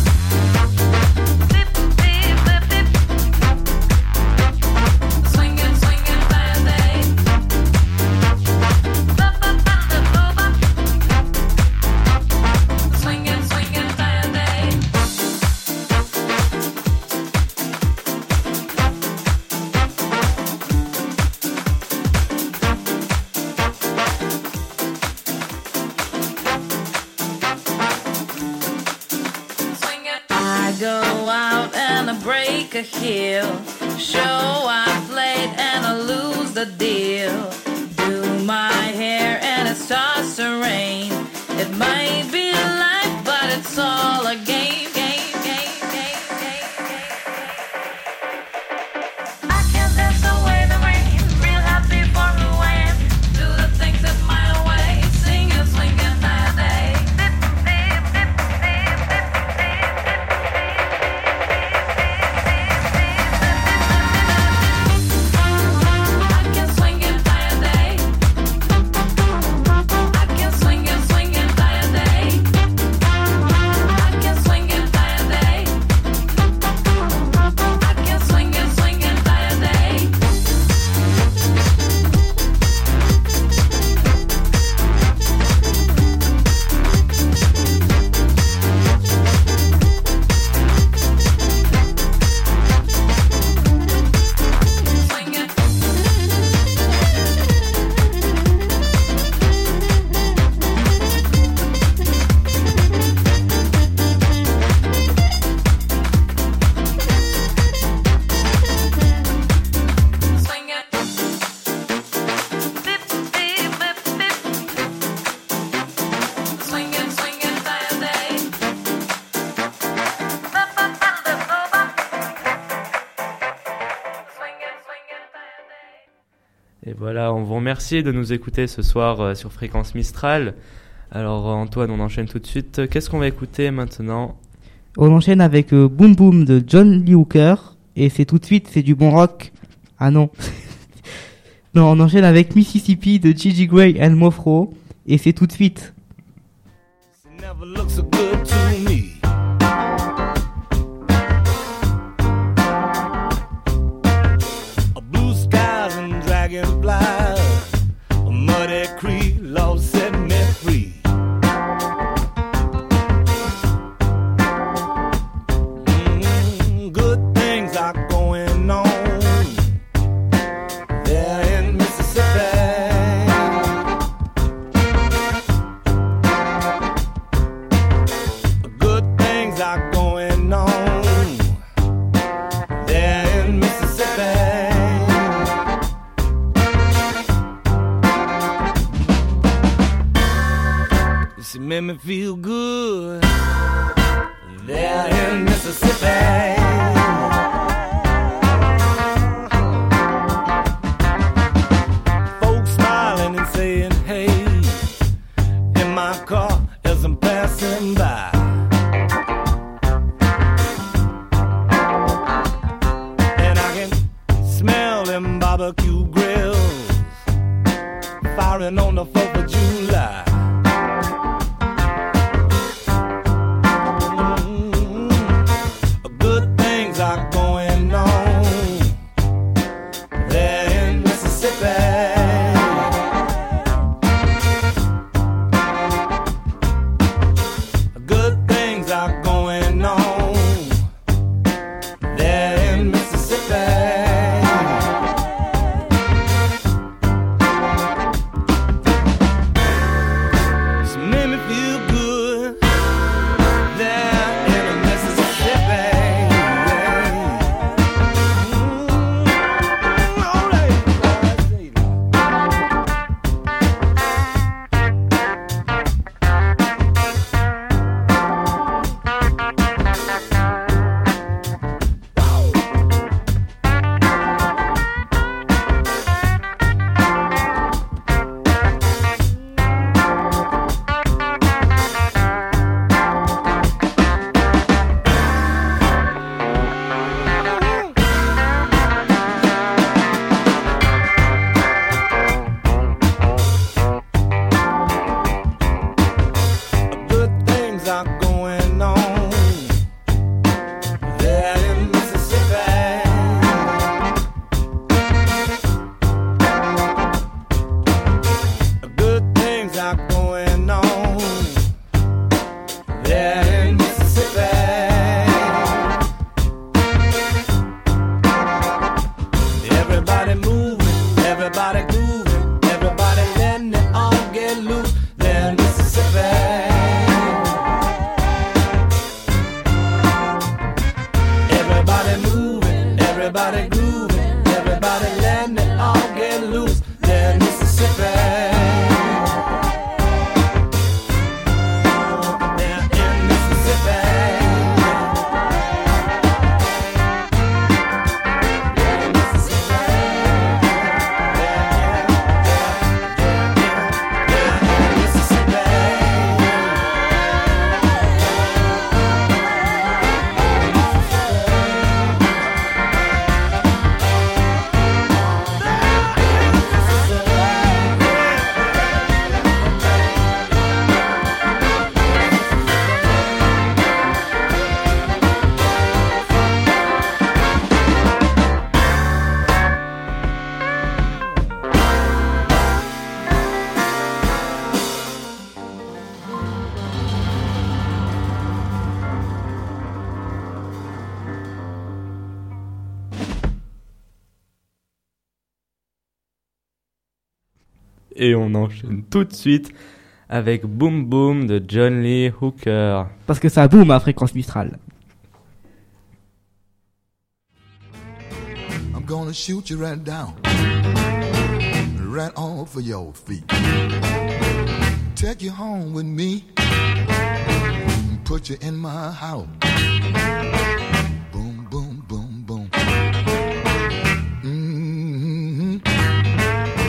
Swing it, swing it, entire day. Swing it, swing it, entire day. I go out and I break a heel. Show I played and I lose the deal. Do my hair and it starts to rain. It might be life, but it's all a game, game, game, game, game, game. I can dance away the rain, real happy for the wind. Do the things that mile away, sing and swing entire day. Et voilà, on vous remercie de nous écouter ce soir sur Fréquence Mistral. Alors Antoine, on enchaîne tout de suite. Qu'est-ce qu'on va écouter maintenant ? On enchaîne avec Boom Boom de John Lee Hooker. Et c'est tout de suite, c'est du bon rock. Ah non. Non, on enchaîne avec Mississippi de Gigi Gray and Mofro. Et c'est tout de suite. Never look so good to me. A blue skies and dragonflies, a muddy creek, Lord set me free. Good things are going on there in Mississippi. Good things are going on there in Mississippi. She made me feel good there in Mississippi. Folks smiling and saying, hey, in my car as I'm passing by. And I can smell them barbecue grills firing on the 4th of July. Good things are going on there in Mississippi. Good things are going on there in Mississippi. She made me feel good there in Mississippi. All right. Good things are going on there in Mississippi. Good things are going on there in Mississippi. Everybody moving, everybody grooving, everybody letting it all get loose there in Mississippi. Everybody moving, everybody grooving, everybody letting it all get loose there in Mississippi. There in Mississippi. Et on enchaîne tout de suite avec Boom Boom de John Lee Hooker. Parce que ça boom à Fréquence Mistral. I'm gonna shoot you right down, right off of your feet. Take you home with me, put you in my house. Boom, boom, boom, boom. Mm-hmm.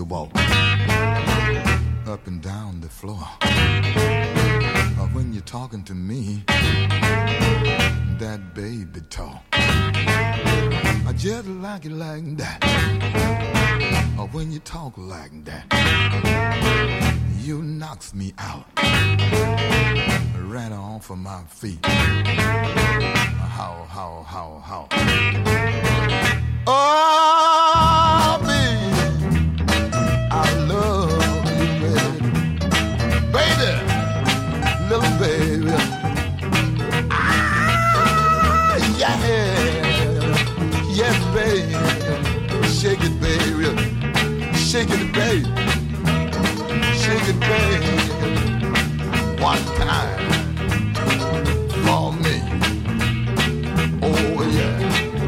walk up and down the floor. When you're talking to me, that baby talk, I just like it like that. When you talk like that, you knocks me out right off of my feet. How? Oh, baby, I love you, baby, little baby. Ah, yeah, yes, baby, shake it, baby, shake it, baby, shake it, baby, one time for me. Oh yeah.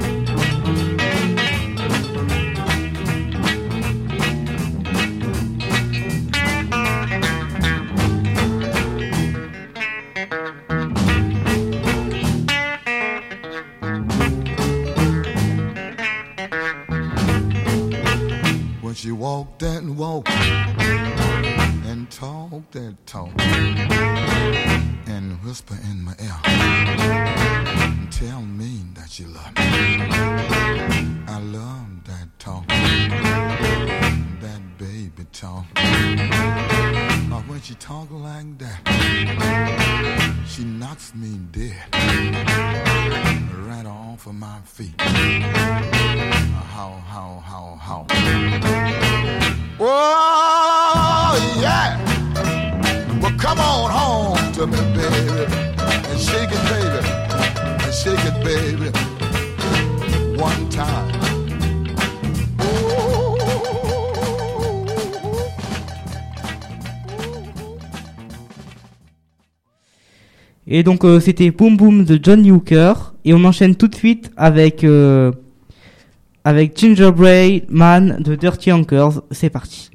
When she walked that walk and talked that talk and whisper in my ear and tell me that she loved me. I love that talk, that baby talk. When she talk like that, she knocks me dead right off of my feet. How? Oh, yeah. Well, come on home to me, baby, and shake it, baby, and shake it, baby, one time. Et donc c'était Boom Boom de Johnny Hooker, et on enchaîne tout de suite avec Gingerbread Man de Dirty Anchors. C'est parti.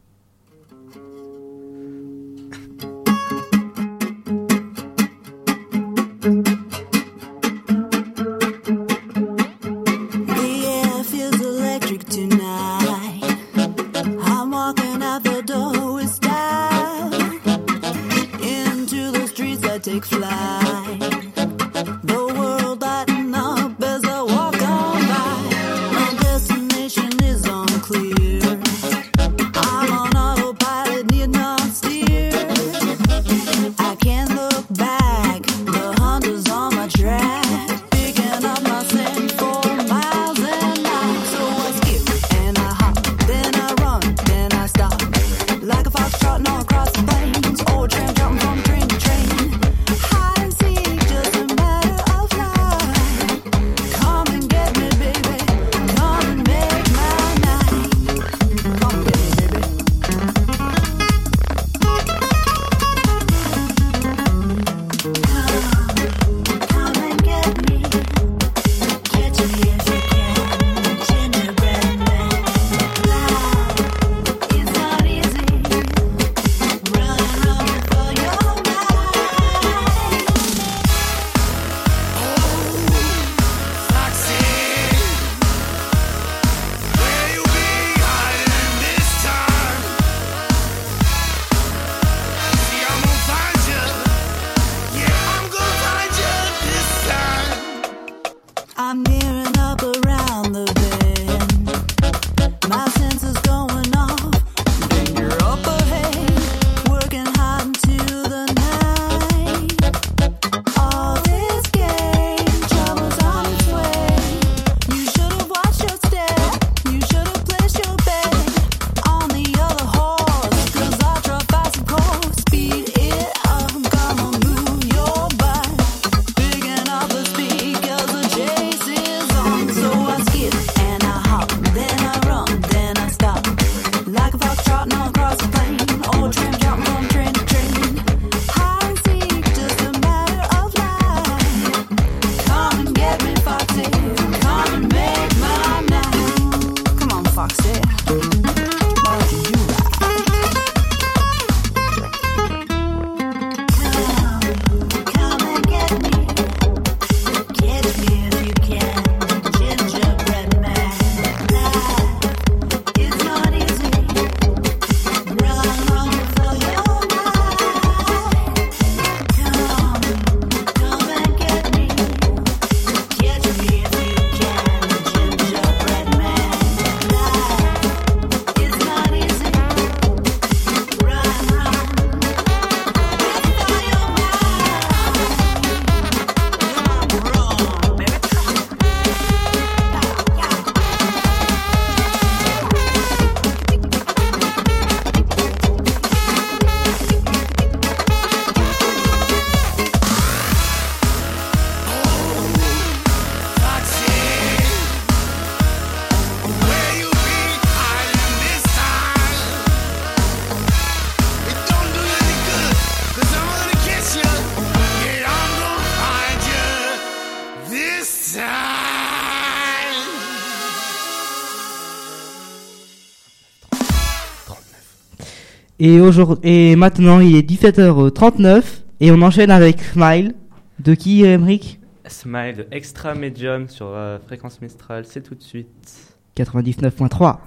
The air feels electric tonight. I'm walking out the door with style into the streets that take flight. The world lighting up as I walk on by. My destination is unclear. I'm on autopilot, need not steer. I can't look back, the hunter's on my track. Picking up my scent for miles and miles. So I skip and I hop, then I run, then I stop. Like a fox trotting all across the plains, or a tramp jumping from train to train. Hide and seek, just Et maintenant, il est 17h39 et on enchaîne avec Smile. De qui, Emric? Smile de Extra Medium sur Fréquence Mistral, c'est tout de suite. 99.3.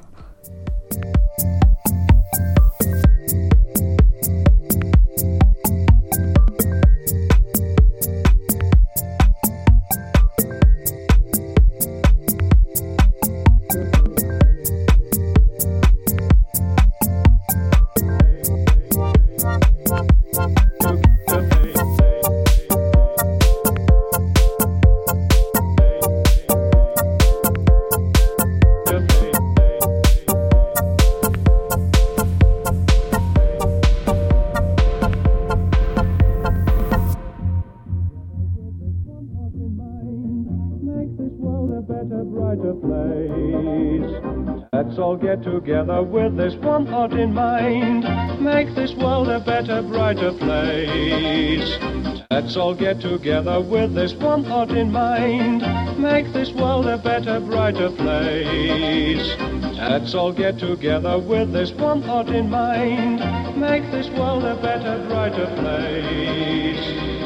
Get together with this one thought in mind. Make this world a better, brighter place. Let's all get together with this one thought in mind. Make this world a better, brighter place. Let's all get together with this one thought in mind. Make this world a better, brighter place.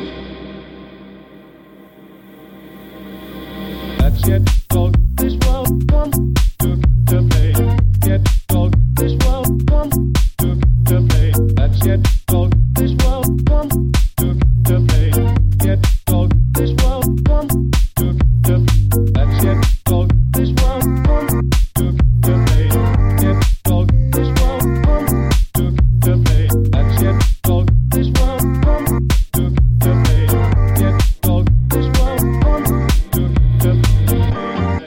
Let's get all this world one to play. Get all this world one to play. Let's get all this world one to play. Get all this world one to let's get all this world one to play. Get all this world one to play. Let's get all this world one to play. Get all this world one to play.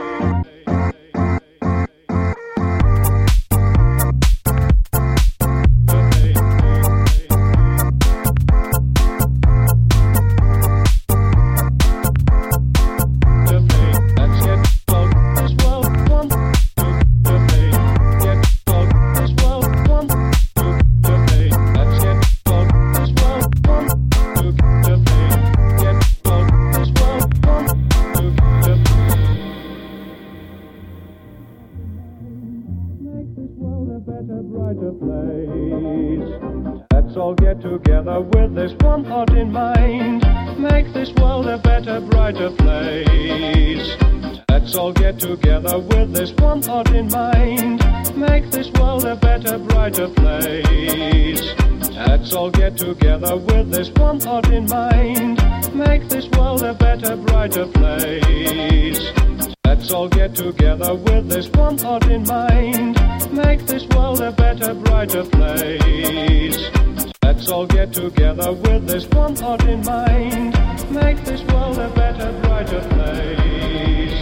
Let's all get together with this one thought in mind. Make this world a better, brighter place. Let's all get together with this one thought in mind. Make this world a better, brighter place. Let's all get together with this one thought in mind. Make this world a better, brighter place. Let's all get together with this one thought in mind. Make this world a better, brighter place. Let's all get together with this one thought in mind. Make this world a better, brighter place.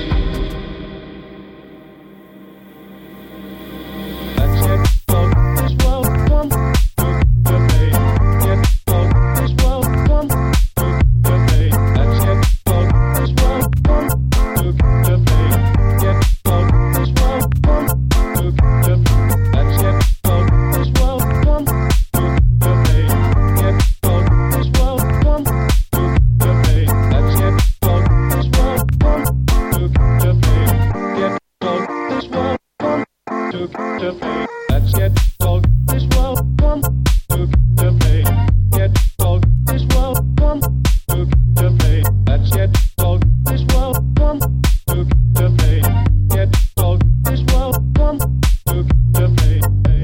Let's get all this world one to play. Get all this world one to play. Let's get all this world one to play. Get all this world one to play. Let's get all this world one to play. Get all this world one to play. Let's get all this world one to play. Get all this world one to play. Let's get all this world one to play. Get all this world one to play. Let's get all this world one to play. Get all this world one to play.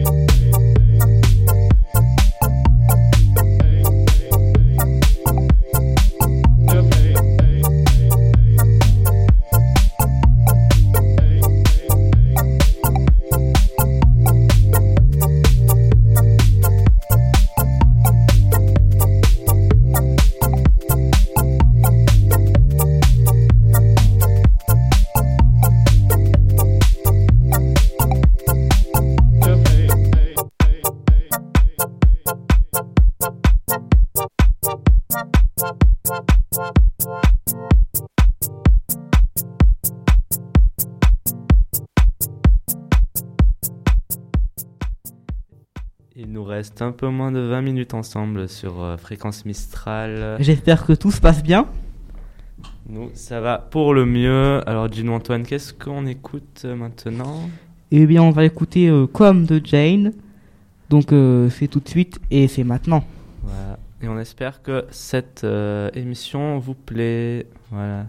Il nous reste un peu moins de 20 minutes ensemble sur Fréquence Mistral. J'espère que tout se passe bien. Nous, ça va pour le mieux. Alors, dis-nous Antoine, qu'est-ce qu'on écoute maintenant ? Eh bien, on va écouter Comme de Jane. Donc c'est tout de suite et c'est maintenant. Voilà. Et on espère que cette émission vous plaît. Voilà.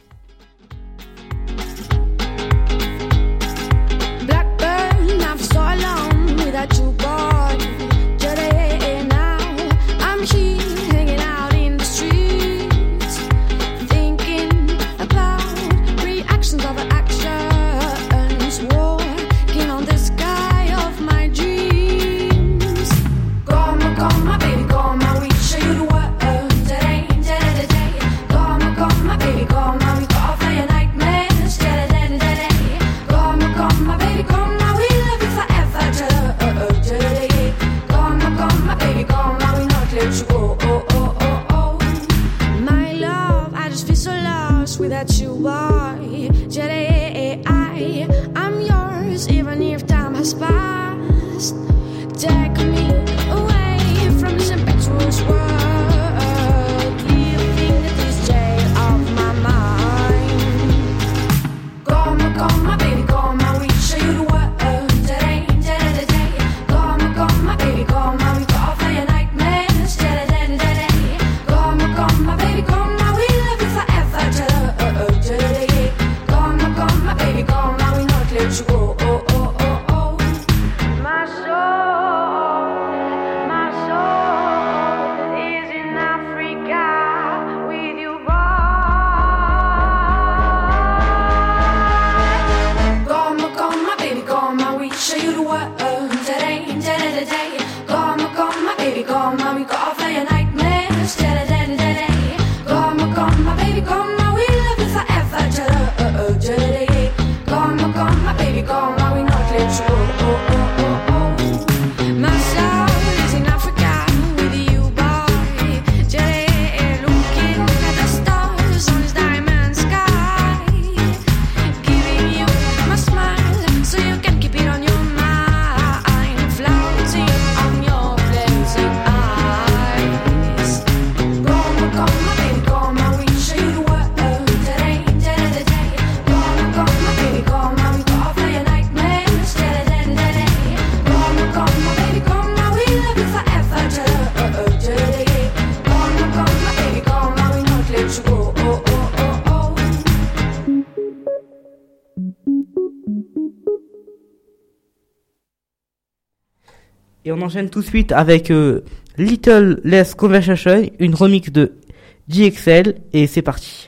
Blackburn, I've so long without you, boy. Today now, I'm here hanging out in the streets, thinking about reactions of actions, walking on the sky of my dreams. Come on, baby, come on, we show you the world today, today. Come on, baby, come on, we go for your nightmares, today. Come on, baby, come on, we love you forever, today. Come on, baby, come on, we not let you go. My love, I just feel so lost without you, boy. Today, I'm yours, even if time has passed. Take me away from this impetuous world, living in this jail of my mind. Come on, baby, come on, we show you the world today, today. Come on, baby, come on, we go for your nightmares, today. Come on, baby, come on, we love you forever, today. Come on, baby, come on, we not let you go. My soul is in Africa with you, boy. Come on, baby, come on, we show you the world today, today. Come on, baby, come on, we go for your nightmares, today. Come on, baby, come on, we love you forever, today. Come on, baby, come on, we not let you go. My soul is in Africa with you, boy. Today, looking at the stars on this diamond sky, giving you my smile so you can keep it on your mind, floating on your blazing eyes. Come on, baby, come on, we show you the world today, today. Come on, baby, come on, we go for your nightmares, today. Come on, baby, come on, we love you forever, today. Come on, baby, come on, we not let you go. Et on enchaîne tout de suite avec Little Less Conversation, une remix de JXL, et c'est parti.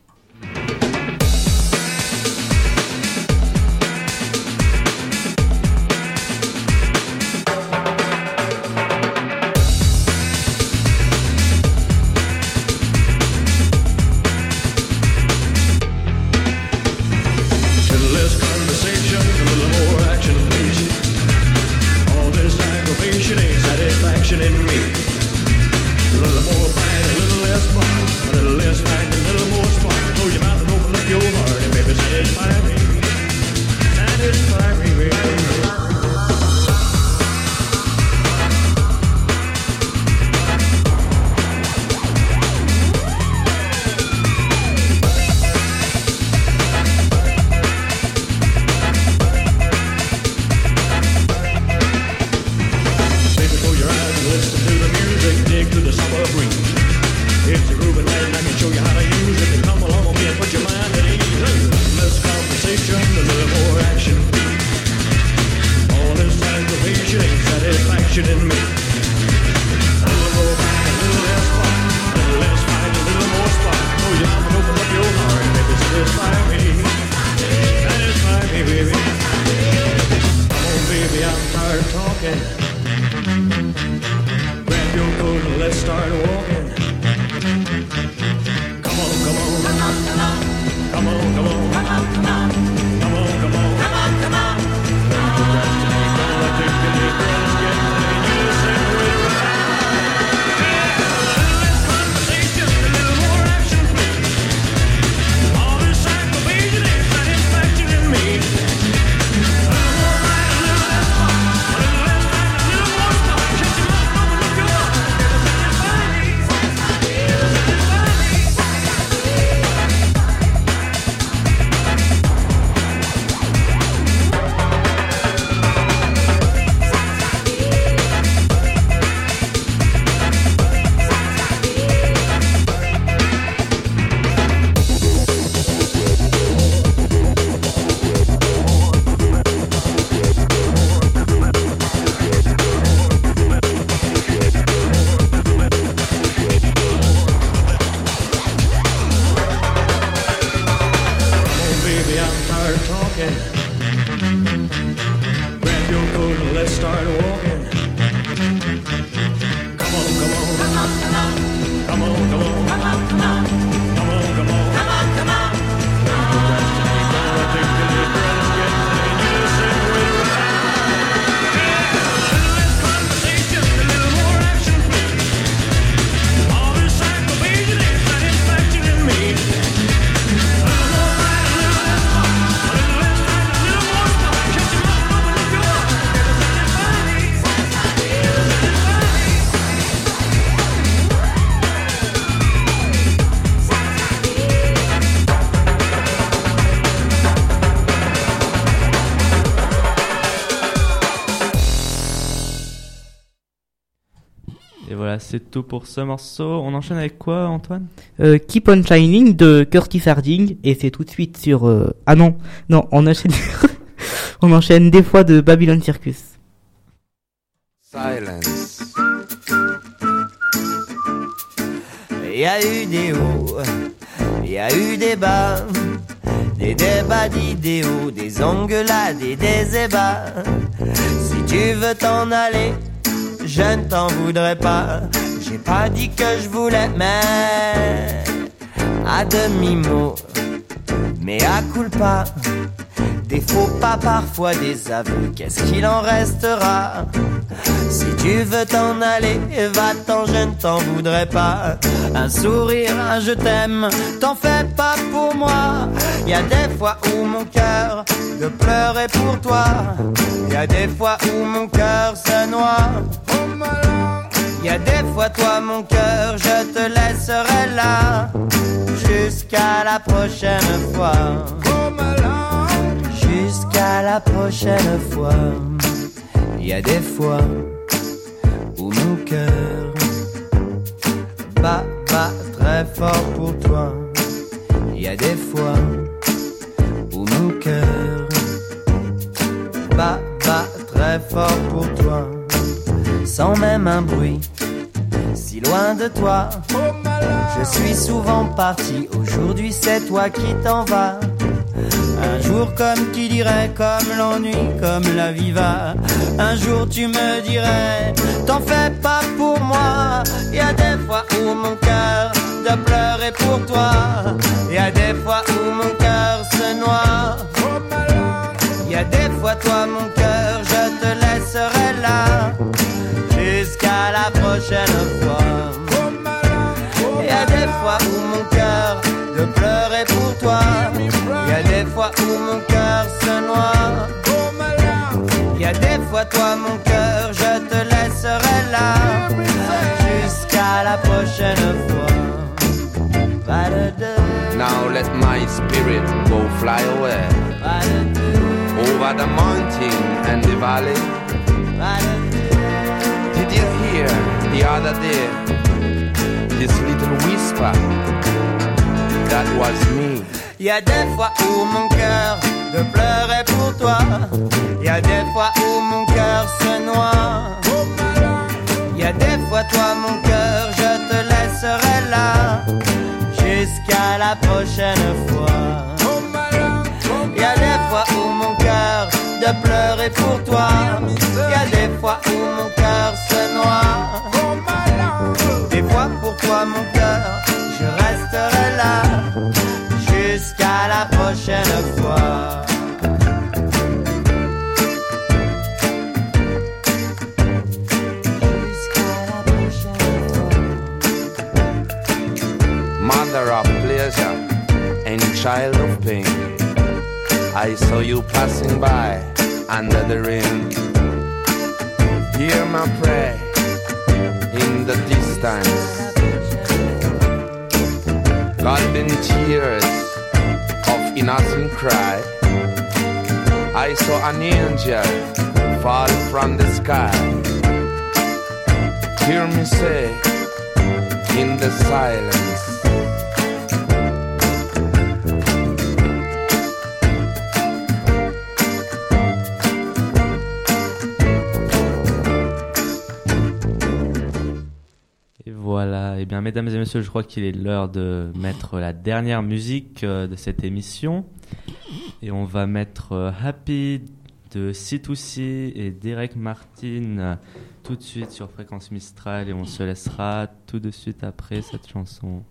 Little less conversation, a little more action, please. All this aggravation ain't satisfaction in me. A little more fight, a little less fun, a little less fight, a little more walking. Grab your coat and let's start walking. Come on, come on. Come on, come on. Come on, come on. Come on, come on. Come on, come on. Come on, come on. Et voilà, c'est tout pour ce morceau. On enchaîne avec quoi, Antoine? Keep on Shining de Curtis Harding, et c'est tout de suite sur ah non, on enchaîne on enchaîne des fois de Babylon Circus. Silence. Il y a eu des hauts, il y a eu des bas, des débats d'idéaux, des engueulades et des ébats. Si tu veux t'en aller, je ne t'en voudrais pas. J'ai pas dit que je voulais, mais à demi-mot, mais à culpa. Des faux pas, parfois des aveux, qu'est-ce qu'il en restera? Si tu veux t'en aller, va-t'en, je ne t'en voudrais pas. Un sourire, un je t'aime, t'en fais pas pour moi. Y a des fois où mon cœur de pleurer pour toi. Y a des fois où mon cœur se noie. Y a des fois toi mon cœur, je te laisserai là jusqu'à la prochaine fois. Jusqu'à la prochaine fois. Y a des fois où mon cœur bat très fort pour toi. Y a des fois où mon cœur bat très fort pour toi. Sans même un bruit, si loin de toi. Je suis souvent parti, aujourd'hui c'est toi qui t'en vas. Un jour comme qui dirait, comme l'ennui, comme la vie va. Un jour tu me dirais, t'en fais pas pour moi. Y a des fois où mon cœur de pleurer pour toi. Y a des fois où mon cœur se noie. Y a des fois toi mon cœur, je te laisserai là jusqu'à la prochaine fois. Y a des fois où mon cœur de pleurer pour toi. Y a des fois où mon cœur se noie. Y a des fois toi mon cœur, je te laisserai là jusqu'à la prochaine fois. Now let my spirit go fly away over the mountain and the valley. Did you hear the other day this little whisper? That was me. Y a des fois où mon cœur de pleurer pour toi. Y a des fois où mon cœur se noie. Y a des fois toi mon cœur, je te laisserai là jusqu'à la prochaine fois. Y a des fois où mon cœur de pleurer pour toi. Y a des fois où mon cœur se noie. Des fois pour toi mon cœur, je resterai là jusqu'à la prochaine fois. Mother of pleasure and child of pain, I saw you passing by under the rain. Hear my prayer in the distance. Golden tears of innocent cry. I saw an angel fall from the sky. Hear me say in the silence. Et voilà, et bien, mesdames et messieurs, je crois qu'il est l'heure de mettre la dernière musique de cette émission. Et on va mettre Happy de C2C et Derek Martin tout de suite sur Fréquence Mistral. Et on se laissera tout de suite après cette chanson.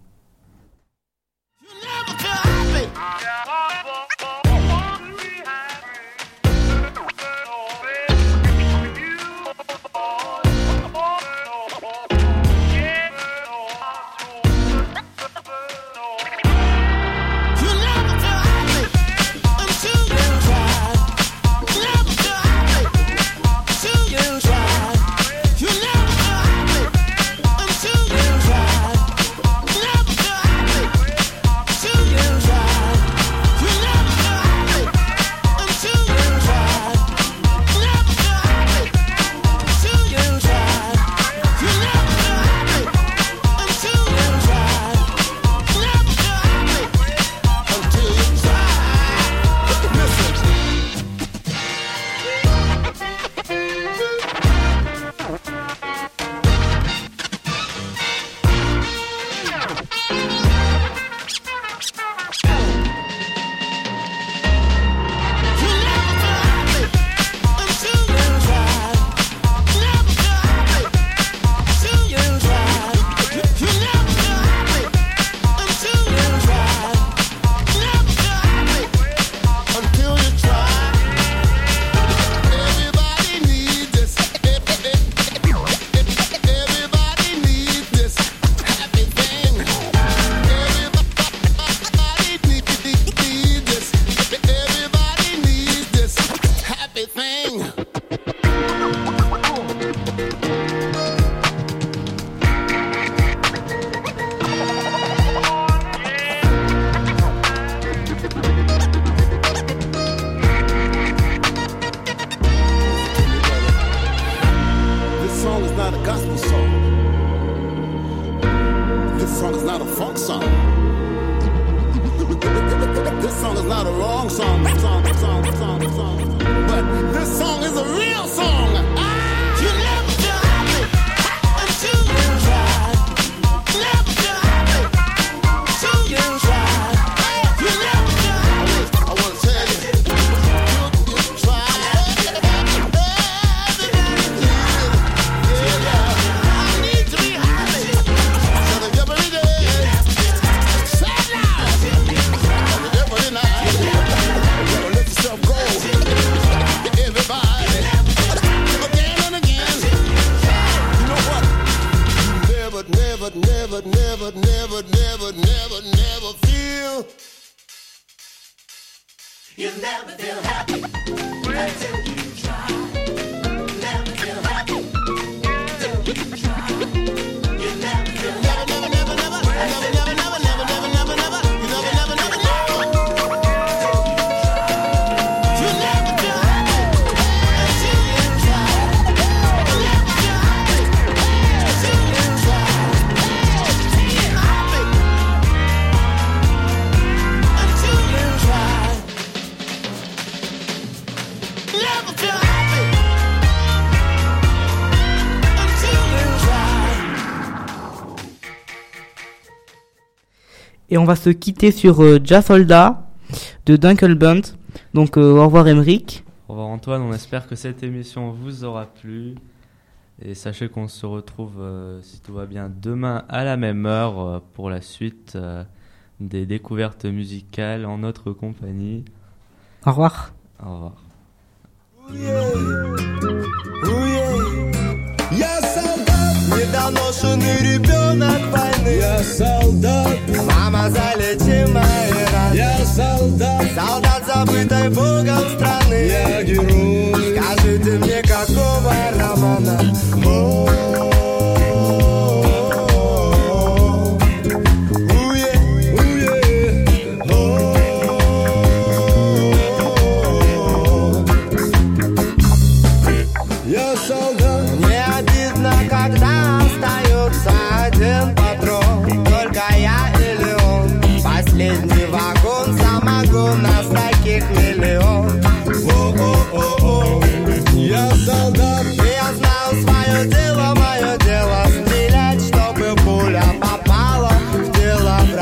Et on va se quitter sur Ja Soldat de Dunkle Bunt. Donc au revoir Emeric. Au revoir Antoine, on espère que cette émission vous aura plu. Et sachez qu'on se retrouve, si tout va bien, demain à la même heure pour la suite des découvertes musicales en notre compagnie. Au revoir. Au revoir. Я солдат, недоношенный ребенок войны. Я солдат, мама залечи мои раны. Я солдат, солдат забытой Богом страны. Я герой, скажите мне, какого романа? Я солдат. Мне обидно, когда остается один патрон. Только я или он. Последний вагон, самогон, нас таких миллион. О-о-о-о. Я солдат. И я знаю свое дело, стрелять, чтобы пуля попала.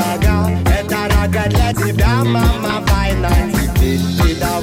дорога, это рога для тебя, мама, война. Теперь ты давай